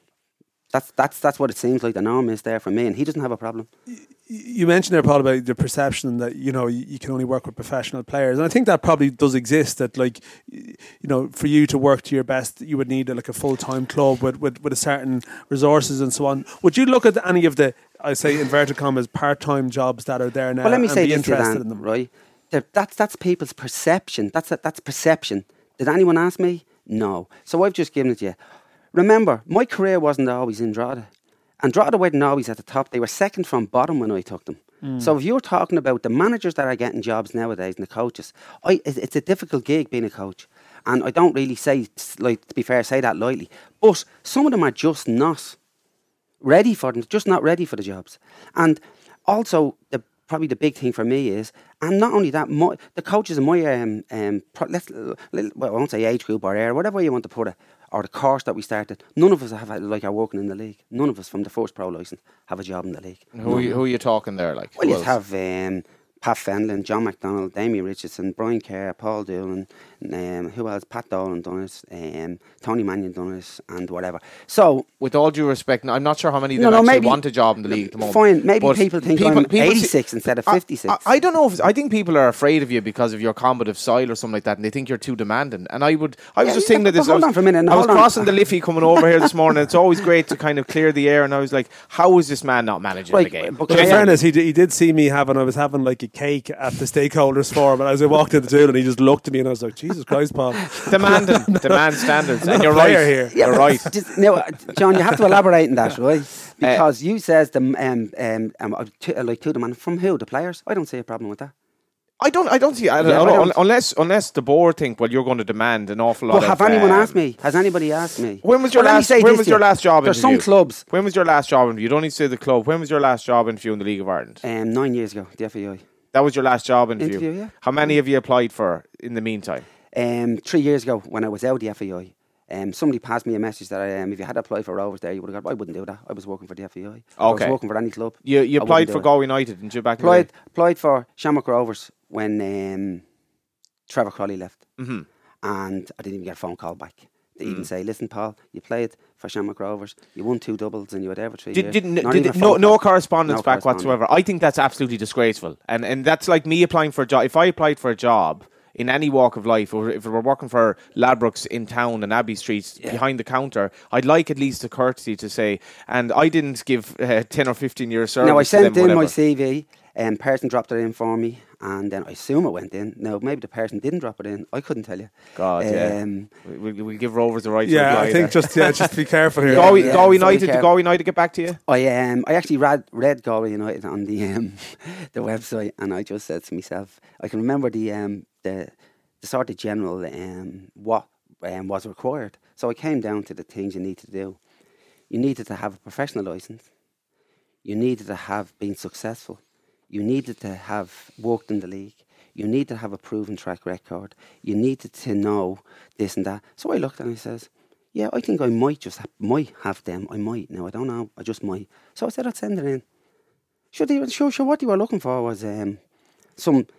That's that's that's what it seems like the norm is there for me, and he doesn't have a problem. You mentioned there, Paul, about the perception that, you know, you can only work with professional players, and I think that probably does exist. That, like, you know, for you to work to your best, you would need a, like a full time club with, with with a certain resources and so on. Would you look at any of the, I say inverted commas, part time jobs that are there now? Well, let me and say be this to interested Dan, in them, right? They're, that's that's people's perception. That's a, that's perception. Did anyone ask me? No. So I've just given it to you. Remember, my career wasn't always in Drogheda. And Drogheda weren't always at the top. They were second from bottom when I took them. Mm. So if you're talking about the managers that are getting jobs nowadays and the coaches, I, it's a difficult gig being a coach. And I don't really say, like, to be fair, say that lightly. But some of them are just not ready for them, just not ready for the jobs. And also, the probably the big thing for me is, and not only that, my, the coaches in my, um, um, pro, let's, well, I won't say age group or era, whatever you want to put it, or the course that we started, none of us have like are working in the league. None of us from the first pro licence have a job in the league. Who are you, who are you talking there? Like, well, you have um, Pat Fenlon, John McDonald, Damien Richardson, Brian Kerr, Paul Doolan, um, who else? Pat Dolan done it, um, Tony Mannion done it, and whatever. So, with all due respect, I'm not sure how many of no, them no, actually maybe, want a job in the league at the moment. Fine, maybe people think people, I'm people eighty-six see, instead of fifty-six. I, I, I don't know if I think people are afraid of you because of your combative style or something like that, and they think you're too demanding. And I would, I was yeah, just yeah, thinking that this. Hold I was, on for a minute. I was hold crossing on. the Liffey coming over here this morning. It's always great to kind of clear the air, and I was like, how is this man not managing right, the game? But in fairness, he did, he did see me having, I was having like a cake at the stakeholders forum, and as I walked into the tool, and he just looked at me, and I was like, Jesus Christ, Paul. Demanding, demand standards, and you're right here. Yeah, you're right. Just, now, John, you have to elaborate on that, right? Because uh, you says the um um, um to, uh, like to the man from who the players. I don't see a problem with that. I don't. I don't see. I don't, yeah, I don't, I don't. Unless unless the board think, well, you're going to demand an awful lot. But of, have anyone um, asked me? Has anybody asked me? When was your well, last? When was your last job There's interview? There's some clubs. When was your last job interview? You don't need to say the club. When was your last job interview in the League of Ireland? Um, nine years ago, the F A I. That was your last job interview. Interview, yeah. How many have you applied for in the meantime? Um, three years ago, when I was out of the F A I. Um, somebody passed me a message that um, if you had applied for Rovers there, you would have got. I wouldn't do that. I was working for the F A I. Okay. I was working for any club. You you applied for Galway United, didn't you? Back applied in the applied for Shamrock Rovers when um, Trevor Crowley left, mm-hmm. and I didn't even get a phone call back. They mm. even say, "Listen, Paul, you played for Shamrock Rovers. You won two doubles, and you were there for three did, years." Did, Not did, even no no call. correspondence No back correspondence. whatsoever. I think that's absolutely disgraceful, and and that's like me applying for a job. If I applied for a job in any walk of life, or if we were working for Ladbrokes in town and Abbey Street yeah. behind the counter, I'd like at least a courtesy to say, and I didn't give uh, ten or fifteen years service. Now I sent to them, in my whatever. C V, and person dropped it in for me, and then I assume it went in. Now maybe the person didn't drop it in. I couldn't tell you. God, yeah. Um, We'll, we'll give Rovers the right. Yeah, to I think there. just yeah, just be careful here. Yeah, Galway, yeah, Galway very United, did careful. Galway United get back to you? I um I actually read read Galway United on the um the website, and I just said to myself, I can remember the um the the sort of general um what um, was required. So I came down to the things you need to do. You needed to have a professional license. You needed to have been successful. You needed to have worked in the league. You need to have a proven track record. You needed to know this and that. So I looked and I says, yeah, I think I might just ha- might have them. I might. Now, I don't know. I just might. So I said I'd send it in. Sure, they, sure, sure what they were looking for was um, some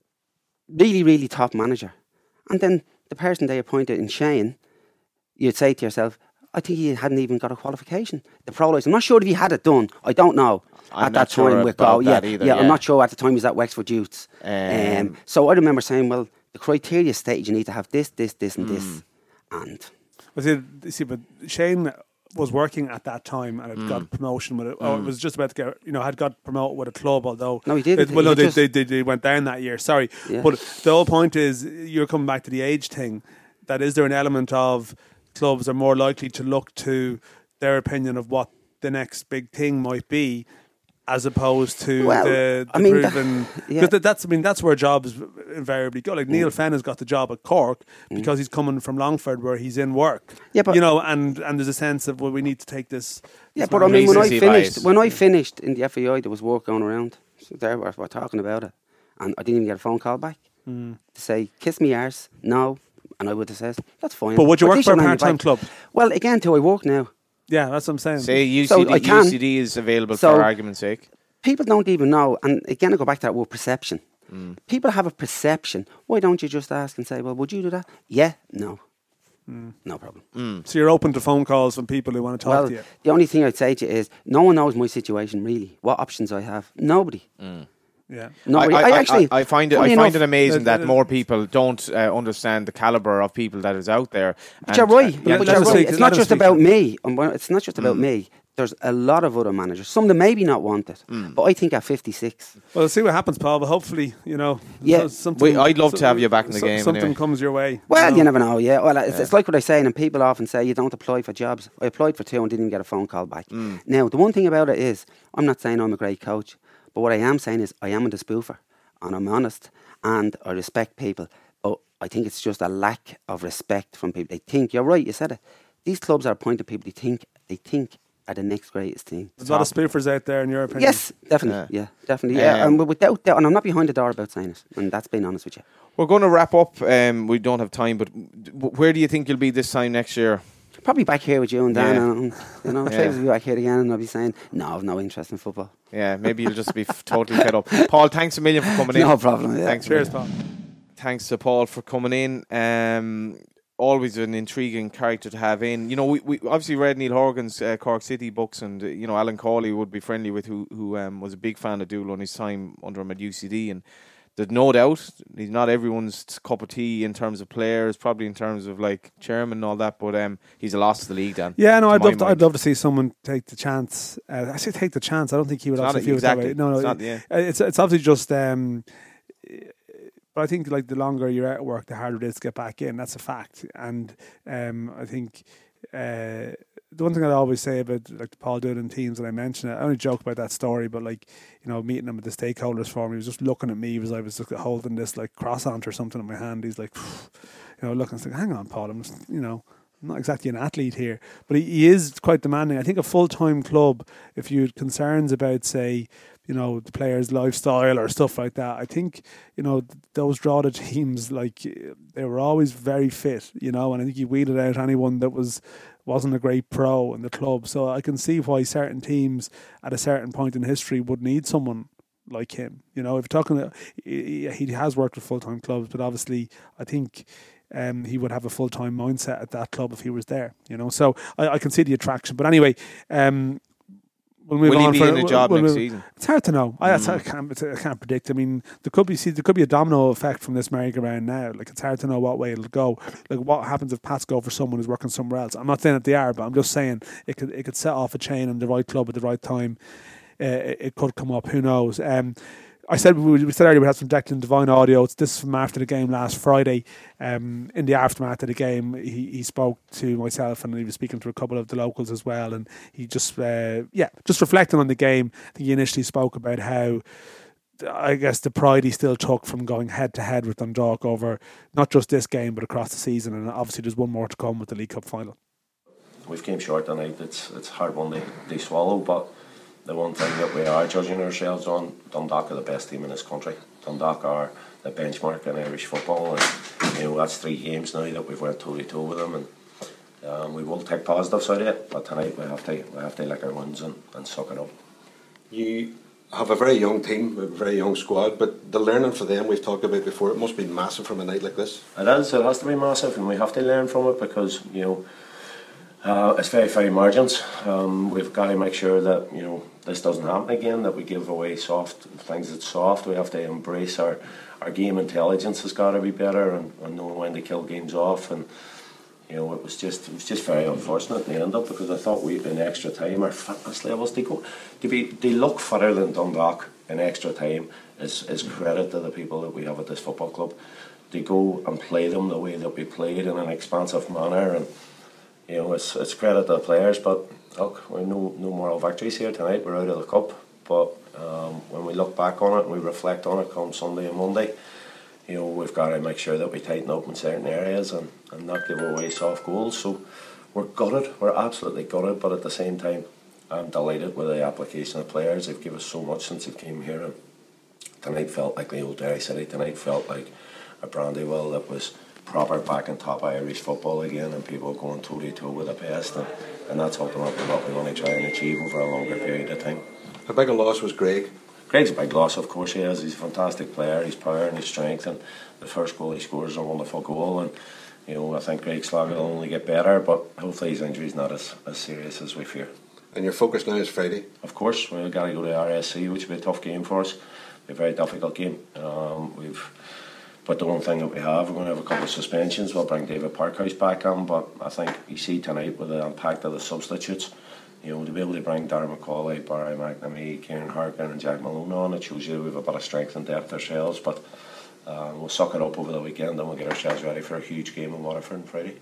really, really top manager. And then the person they appointed in Shane, you'd say to yourself, I think he hadn't even got a qualification. The pro license. I'm not sure if he had it done. I don't know. I'm at not that sure time with about Go. Yeah, that either, yeah, yeah. I'm not sure at the time he was at Wexford Youths. Um, Um, so I remember saying, well, the criteria stated you need to have this, this, this, and Mm. this. And Was it, see, but Shane was working at that time and had Mm. got promotion with it. Oh, it was just about to get, you know, had got promoted with a club, although. No, he didn't. It, well, He no, they, just- they, they, they went down that year, sorry. Yeah. But the whole point is, you're coming back to the age thing, that is there an element of clubs are more likely to look to their opinion of what the next big thing might be as opposed to Well, the, the I mean, proven. that- yeah. Because that's I mean that's where jobs invariably go. Like Neil Fenn has got the job at Cork because he's coming from Longford where he's in work. Yeah, but- you know, and and there's a sense of well, we need to take this. Yeah, this but I mean, when I Recency finished, bias. when I finished in the F A I, there was work going around. So there we're, we're talking about it, and I didn't even get a phone call back Mm. to say kiss me arse. No, and I would have said that's fine. But would you But work they for a should rang me part-time back. club? Well, again, till I work now. Yeah, that's what I'm saying. Say U C D, So I can. U C D is available So- for argument's sake. People don't even know, and again, I go back to that word perception. Mm. People have a perception. Why don't you just ask and say, well, would you do that? Yeah, no. No problem. So you're open to phone calls from people who want to talk Well, to you. the only thing I'd say to you is no one knows my situation really. What options I have? Nobody. Yeah. Nobody. I, I, I, actually, I, I find it. I funny find enough- it amazing Uh, that uh, more people don't uh, understand the caliber of people that is out there. But you're right. uh, but let you're us right. speak- It's let not us just speak about to- me. Um, well, It's not just about me. There's a lot of other managers. Some that maybe not want it. But I think at fifty-six, Well, we'll see what happens, Paul. But hopefully, you know, Yeah. so- something. We- I'd love to have you back in the so- game Something anyway. comes your way. well, know. you never know. Yeah. Well, it's, Yeah. it's like what I say, and people often say you don't apply for jobs. I applied for two and didn't even get a phone call back. Mm. Now, the one thing about it is, I'm not saying I'm a great coach, but what I am saying is I am a spoofer, and I'm honest, and I respect people. But I think it's just a lack of respect from people. They think you're right. You said it. These clubs are appointed people. They think they think are the next greatest thing. There's a lot of spoofers out there, in your opinion. Yes, definitely. Yeah, definitely. Yeah, Um, and without doubt, and I'm not behind the door about saying it, and that's being honest with you. We're going to wrap up. Um, we don't have time, but w- where do you think you'll be this time next year? Probably back here with you and Dan, Yeah. and you know, if Yeah. I was to be back here again, and I'll be saying, "No, I've no interest in football." Yeah, maybe you'll just be f- totally fed up. Paul, thanks a million for coming in. No problem. Yeah. Thanks, a Cheers, million. Paul. Thanks to Paul for coming in. Um, always an intriguing character to have in. You know, we, we obviously read Neil Horgan's uh, Cork City books, and uh, you know Alan Cawley would be friendly with, who who um, was a big fan of Doolin his time under him at U C D, and there's no doubt he's not everyone's cup of tea in terms of players, probably in terms of like chairman and all that, but um, he's a loss to the league. Dan, Yeah, no, to I'd my love to, mind. I'd love to see someone take the chance. Uh, I say take the chance. I don't think he would It's not obviously a- feel it that exactly. way. No, no, It's not- it- yeah. uh, it's it's obviously just. Um, but I think like the longer you're at work, the harder it is to get back in. That's a fact. And um, I think uh, the one thing I always say about like the Paul Doolan teams that I mentioned, I only joke about that story, but like you know meeting him at the stakeholders forum, he was just looking at me as I was just holding this like croissant or something in my hand. He's like, you know, looking, like, hang on, Paul, I'm just, you know. I'm not exactly an athlete here, but he, he is quite demanding. I think a full-time club, if you had concerns about, say, you know, the player's lifestyle or stuff like that, I think, you know, th- those Drogheda teams, like, they were always very fit, you know, and I think he weeded out anyone that was, wasn't a great pro in the club. So I can see why certain teams at a certain point in history would need someone like him. You know, if you're talking, he, he has worked with full-time clubs, but obviously I think Um, he would have a full-time mindset at that club if he was there, you know. So I, I can see the attraction. But anyway, um, we'll move Will he on. be for, in a we'll- job we'll next move- season? It's hard to know. I, that's- Mm. I can't. I can't predict. I mean, there could be. See, there could be a domino effect from this merry-go-round now. Like it's hard to know what way it'll go. Like what happens if Pats go for someone who's working somewhere else? I'm not saying that they are, but I'm just saying it could. It could set off a chain in the right club at the right time. Uh, it, it could come up. Who knows? Um, I said we, we said earlier we had some Declan Devine audio. It's this from after the game last Friday. Um, in the aftermath of the game, he, he spoke to myself and he was speaking to a couple of the locals as well. And he just, uh, yeah, just reflecting on the game. I think he initially spoke about how, I guess, the pride he still took from going head to head with Dundalk over not just this game but across the season. And obviously, there's one more to come with the League Cup final. We've came short tonight. It's it's a hard one to, to swallow, but the one thing that we are judging ourselves on, Dundalk are the best team in this country. Dundalk are the benchmark in Irish football, and you know that's three games now that we've went toe to toe with them, and um, we will take positives out of it. But tonight we have to we have to lick our wounds and, and suck it up. You have a very young team, a very young squad, but the learning for them we've talked about before, it must be massive from a night like this. It is. It has to be massive, and we have to learn from it because you know. Uh, it's very, very margins. Um, we've got to make sure that you know this doesn't happen again. That we give away soft things that's soft. We have to embrace our, our game intelligence has got to be better, and, and knowing when to kill games off. And you know it was just it was just very unfortunate in the end up because I thought we in extra time our fitness levels they go to be they look fitter than Dundalk in extra time is is credit to the people that we have at this football club. They go and play them the way that we played in an expansive manner and. You know, it's it's credit to the players, but look, we've no no moral victories here tonight. We're out of the cup. but um, when we look back on it and we reflect on it come Sunday and Monday, you know, we've got to make sure that we tighten up in certain areas and, and not give away soft goals. So we're gutted, we're absolutely gutted, but at the same time, I'm delighted with the application of players. They've given us so much since they came here, and tonight felt like the old Derry City. Tonight felt like a Brandywell that was proper back in top Irish football again, and people going toe to toe with the best, and, and that's ultimately what we want to try and achieve over a longer period of time. How big a loss was Greg? Greg's a big loss, of course he is. He's a fantastic player. His power and his strength, and the first goal he scores is a wonderful goal. And you know, I think Greg Slog will only get better, but hopefully his injury is not as, as serious as we fear. And your focus now is Friday? Of course, we've got to go to R S C, which will be a tough game for us. It'll be a very difficult game. Um, we've But the one thing that we have, we're going to have a couple of suspensions. We'll bring David Parkhouse back on, but I think you see tonight with the impact of the substitutes, you know, to be able to bring Darren McCauley, Barry McNamee, Kieran Harkin and Jack Malone on, it shows you we have a bit of strength and depth ourselves, but uh, we'll suck it up over the weekend and we'll get ourselves ready for a huge game in Waterford on Friday.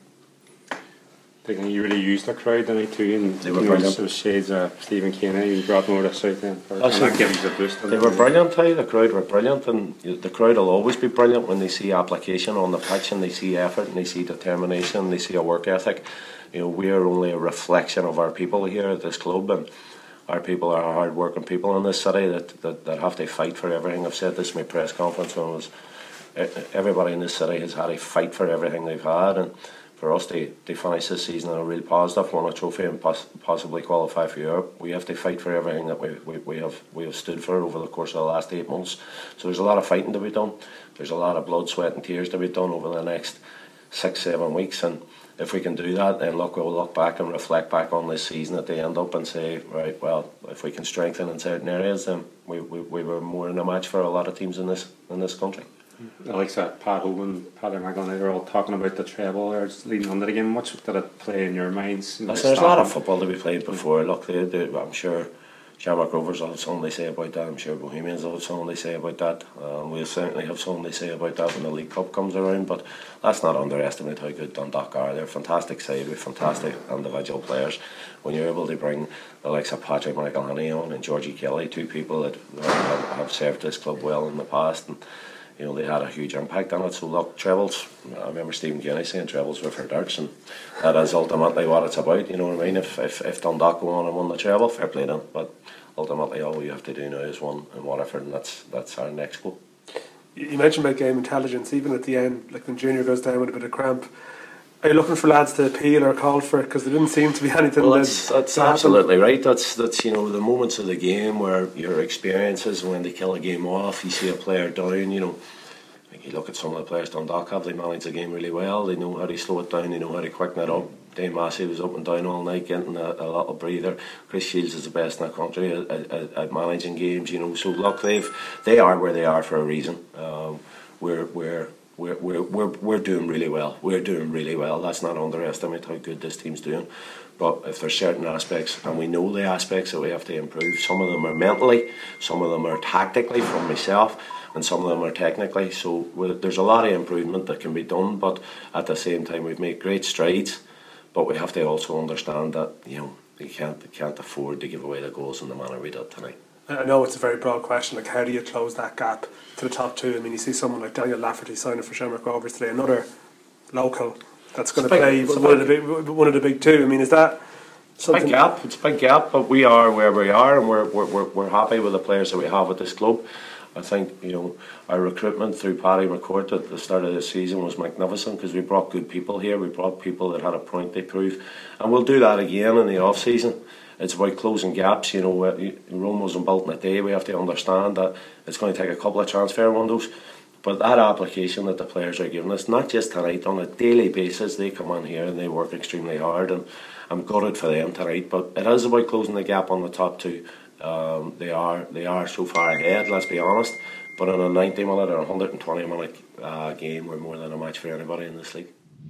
I think you really used the crowd tonight too, and they were you brilliant. know, shades of Stephen Keane, you brought them over to South End. That's it. Give us a boost. They were brilliant, too. The crowd were brilliant, and the crowd will always be brilliant when they see application on the pitch and they see effort and they see determination and they see a work ethic. You know, we are only a reflection of our people here at this club, and our people are hard working people in this city that, that, that have to fight for everything. I've said this in my press conference when it was everybody in this city has had to fight for everything they've had, and for us to, to finish this season in a real positive, win a trophy and poss- possibly qualify for Europe, we have to fight for everything that we, we, we have we have stood for over the course of the last eight months. So there's a lot of fighting to be done. There's a lot of blood, sweat and tears to be done over the next six, seven weeks, and if we can do that, then look, we'll look back and reflect back on this season at the end up and say, right, well, if we can strengthen in certain areas, then we, we, we were more in a match for a lot of teams in this in this country. Alexa, Pat Hogan, Paddy McGonaghy, they're all talking about the treble there leading on to the game. What did it play in your minds? You know, Listen, there's a lot of football to be played before. Look, they, they, I'm sure Shamrock Rovers will have something they say about that. I'm sure Bohemians will have something they say about that. Um, we'll certainly have something they say about that when the League Cup comes around. But let's not underestimate how good Dundalk are. They're a fantastic side with fantastic individual players. When you're able to bring the likes of Patrick McElhinney on and Georgie Kelly, two people that have, have served this club well in the past, and you know, they had a huge impact on it. So look, trebles, I remember Stephen Guinness saying trebles were for darts, and that is ultimately what it's about. You know what I mean? If if, if Dundalk go on and won the treble, fair play to them. But ultimately all you have to do now is win in Waterford, and that's that's our next goal. You mentioned about game intelligence, even at the end, like when Junior goes down with a bit of cramp. Are you looking for lads to appeal or call for it? Because there didn't seem to be anything. Well, that's, that, that's that absolutely right. That's that's you know the moments of the game where your experiences when they kill a game off, you see a player down. You know, like you look at some of the players Dundalk have, they manage the game really well. They know how to slow it down. They know how to quicken it up. Dane Massey was up and down all night, getting a, a little breather. Chris Shields is the best in the country at, at, at managing games. You know, so look, they've they are where they are for a reason. Um, we're we're. We're, we're we're we're doing really well. We're doing really well. Let's not underestimate how good this team's doing. But if there's certain aspects, and we know the aspects that we have to improve, some of them are mentally, some of them are tactically from myself, and some of them are technically. So there's a lot of improvement that can be done. But at the same time, we've made great strides. But we have to also understand that you know you can't you can't afford to give away the goals in the manner we did tonight. I know it's a very broad question, like how do you close that gap to the top two? I mean, you see someone like Daniel Lafferty signing for Shamrock Rovers today, another local that's going to play one of the big one of the big two. I mean, is that something? It's a big gap. It's a big gap, but we are where we are, and we're we're we're, we're happy with the players that we have at this club. I think you know our recruitment through Paddy McCourt at the start of the season was magnificent because we brought good people here. We brought people that had a point they prove, and we'll do that again in the off season. It's about closing gaps. You know, Rome wasn't built in a day. We have to understand that it's going to take a couple of transfer windows. But that application that the players are giving us, not just tonight, on a daily basis, they come on here and they work extremely hard. And I'm gutted for them tonight. But it is about closing the gap on the top two. Um, they are they are so far ahead, let's be honest. But in a ninety minute or one hundred twenty minute uh, game, we're more than a match for anybody in this league.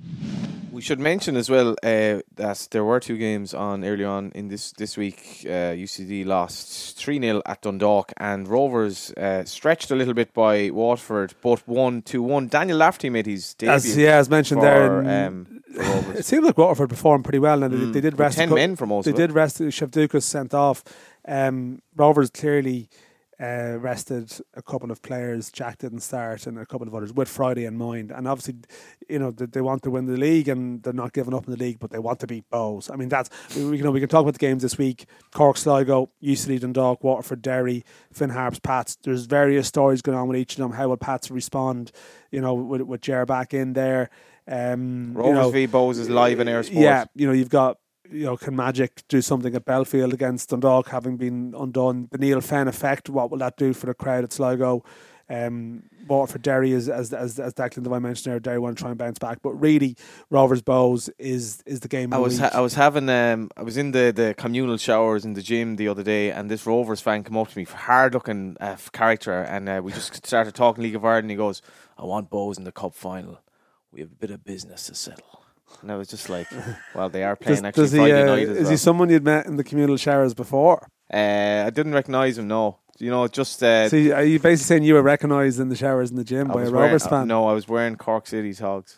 We should mention as well uh, that there were two games on early on in this this week. Uh, U C D lost three nil at Dundalk, and Rovers uh, stretched a little bit by Waterford, but won two one. Daniel Lafferty made his debut. As, yeah, as mentioned for, there. Um, for it seemed like Waterford performed pretty well, and mm, they, they did rest ten co- men for most They of did it. rest. Shevdukas sent off. Um, Rovers clearly uh, rested a couple of players. Jack didn't start, and a couple of others with Friday in mind. And obviously, you know, they, they want to win the league, and they're not giving up in the league, but they want to beat Bows. I mean, that's we, you know we can talk about the games this week: Cork, Sligo, U C D, Dundalk, Waterford, Derry, Finn Harps, Pats. There's various stories going on with each of them. How will Pats respond? You know, with with Ger back in there. Um, Rovers you know, v Bows is live in Air Sports. Yeah, you know, you've got. You know, can Magic do something at Belfield against Dundalk, having been undone? The Neil Fenn effect, what will that do for the crowd at Sligo? Um, Waterford, Derry, is, as as as Declan Devine mentioned there, Derry want to try and bounce back. But really, Rovers Bows is is the game. I of the was week. ha- I was having um I was in the, the communal showers in the gym the other day, and this Rovers fan came up to me, hard looking uh, character, and uh, we just started talking League of Ireland. And he goes, "I want Bows in the cup final. We have a bit of business to settle." And I was just like, well, they are playing does, actually does he, Friday uh, night as Is well. he someone you'd met in the communal showers before? Uh, I didn't recognise him, no. You know, just... Uh, So you- are you basically saying you were recognised in the showers in the gym I by a was Rovers wearing, fan? uh, no, I was wearing Cork City's hogs.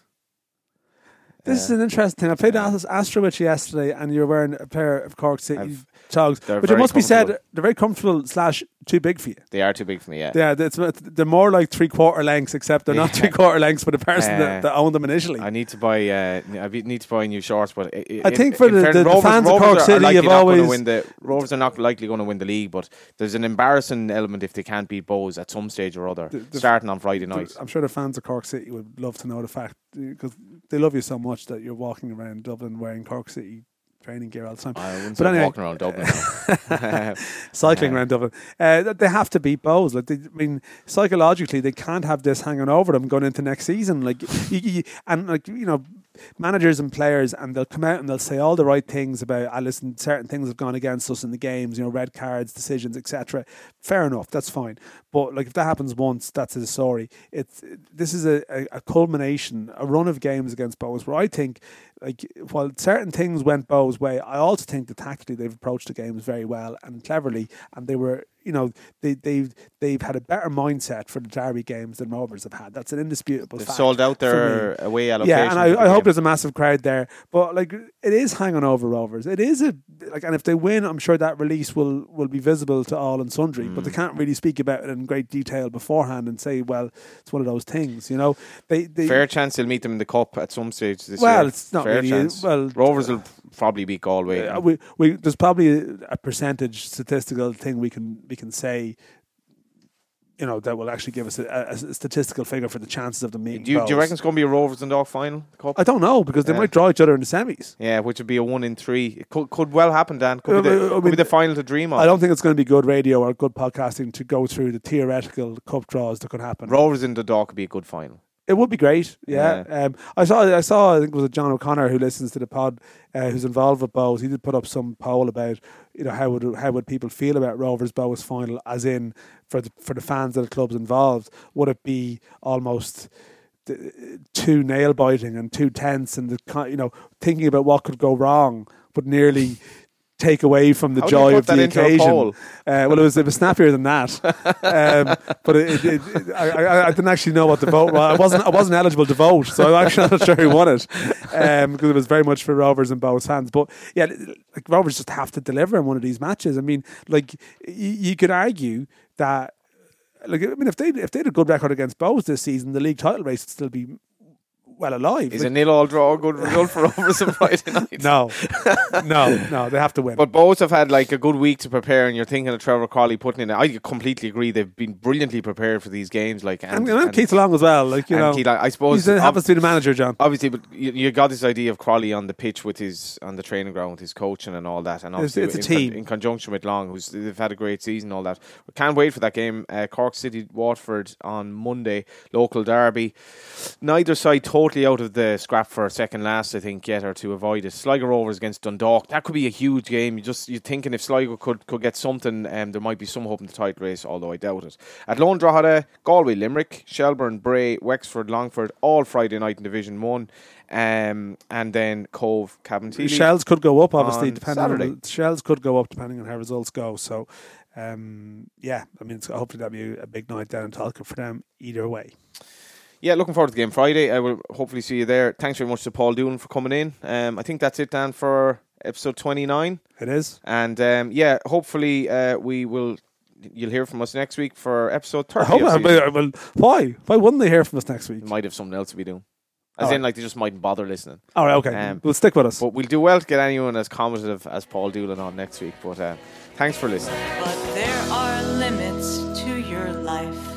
This is an interesting thing. I played uh, Astrowich yesterday, and you were wearing a pair of Cork City I've- togs, they're which it very must be said, comfortable. they're very comfortable slash too big for you. They are too big for me, yeah. Yeah, it's, they're more like three quarter lengths, except they're not Yeah. three quarter lengths for the person Uh, that, that owned them initially. I need to buy. Uh, I be- need to buy new shorts, but I, I think for the- the- the fans of Cork City have always- win the Rovers are not likely going to win the league, but there's an embarrassing element if they can't beat Bows at some stage or other, The- the- starting on Friday night. I'm sure the fans of Cork City would love to know the fact, because they love you so much that you're walking around Dublin wearing Cork City training gear all the time. I wouldn't But say anyway, walking around Dublin. now. Cycling Yeah. around Dublin. Uh, they have to beat Bows. Like they, I mean, psychologically, they can't have this hanging over them going into next season. Like, you, you, and like you know, managers and players, and they'll come out and they'll say all the right things about, ah, listen, certain things have gone against us in the games. You know, red cards, decisions, et cetera. Fair enough, that's fine. But like, if that happens once, that's the story. It's this is a, a, a culmination, a run of games against Bows, where I think, like, while certain things went Bows' way, I also think that tactically they've approached the games very well and cleverly, and they were, you know, they they've they've had a better mindset for the Derby games than Rovers have had. That's an indisputable They've fact. sold out for their me. away allocation. Yeah, and for I, the I hope game. there's a massive crowd there. But like, it is hanging over Rovers. It is a like, and if they win, I'm sure that release will will be visible to all and sundry. Mm. But they can't really speak about it in great detail beforehand and say, well, it's one of those things. You know, they, they Fair chance they'll meet them in the cup at some stage this well, year. it's not Fair really. chance. Well, Rovers will probably beat Galway. Uh, we, we, there's probably a, a percentage statistical thing we can we can say, you know, that will actually give us a, a, a statistical figure for the chances of them meeting. do, you, do you Bows. reckon it's going to be a Rovers and Dundalk final? The cup? I don't know, because they Yeah. might draw each other in the semis. Yeah, which would be a one in three. It could, could well happen, Dan. Could, Uh, be, the, I could mean, be the final to dream of. I don't think it's going to be good radio or good podcasting to go through the theoretical cup draws that could happen. Rovers and Dundalk could be a good final. It would be great, yeah. Yeah. Um, I saw, I saw. I think it was John O'Connor who listens to the pod, uh, who's involved with Bows. He did put up some poll about, you know, how would how would people feel about Rovers Bows final, as in for the for the fans of the clubs involved. Would it be almost uh, too nail biting and too tense, and the ki- you know, thinking about what could go wrong, but nearly take away from the How do you joy put of that the into a occasion? poll? Uh, well, it was it was snappier than that, um, but it, it, it, I, I, I didn't actually know what the vote was. I wasn't I wasn't eligible to vote, so I'm actually not sure who won it, um, because it was very much for Rovers and Bows fans. But yeah, like, Rovers just have to deliver in one of these matches. I mean, like y- you could argue that, like, I mean, if they if they had a good record against Bows this season, the league title race would still be well alive. Is Like, a nil all draw a good result for Rovers on Friday night? no, no, no, they have to win. But both have had like a good week to prepare, and you're thinking of Trevor Crawley putting in. I completely agree. They've been brilliantly prepared for these games. Like, and, and, and, Keith Long as well. Like, you and know, Keith, I suppose he happens to be the manager, John. obviously, but you, you got this idea of Crawley on the pitch with his on the training ground with his coaching and all that, and It's- obviously it's a in, team. in conjunction with Long, who's they've had a great season, all that. We can't wait for that game. Uh, Cork City Watford on Monday, local derby. Neither side totally out of the scrap for second last, I think, yet or to avoid it. Sligo Rovers against Dundalk. That could be a huge game. You just you're thinking if Sligo could could get something, um, there might be some hope in the title race, although I doubt it. At Lone Drogheda, Galway, Limerick, Shelburne, Bray, Wexford, Longford, all Friday night in Division One. Um, and then Cove, Cabinteely. Shells could go up, obviously, on depending Saturday. on shells could go up depending on how results go. So, um, yeah, I mean, it's, hopefully that'll be a big night down in Talca for them either way. Yeah, looking forward to the game Friday. I will hopefully see you there. Thanks very much to Paul Doolan for coming in. Um, I think that's it, Dan, for episode twenty-nine. It is. And um, yeah, hopefully uh, we will. You'll hear from us next week for episode thirty. I hope of I, season. I, well, why? Why wouldn't they hear from us next week? We might have something else to be doing. As All in, right. like, they just mightn't bother listening. All right, okay. Um, we'll stick with us. But we'll do well to get anyone as combative as Paul Doolan on next week. But uh, thanks for listening. But there are limits to your life.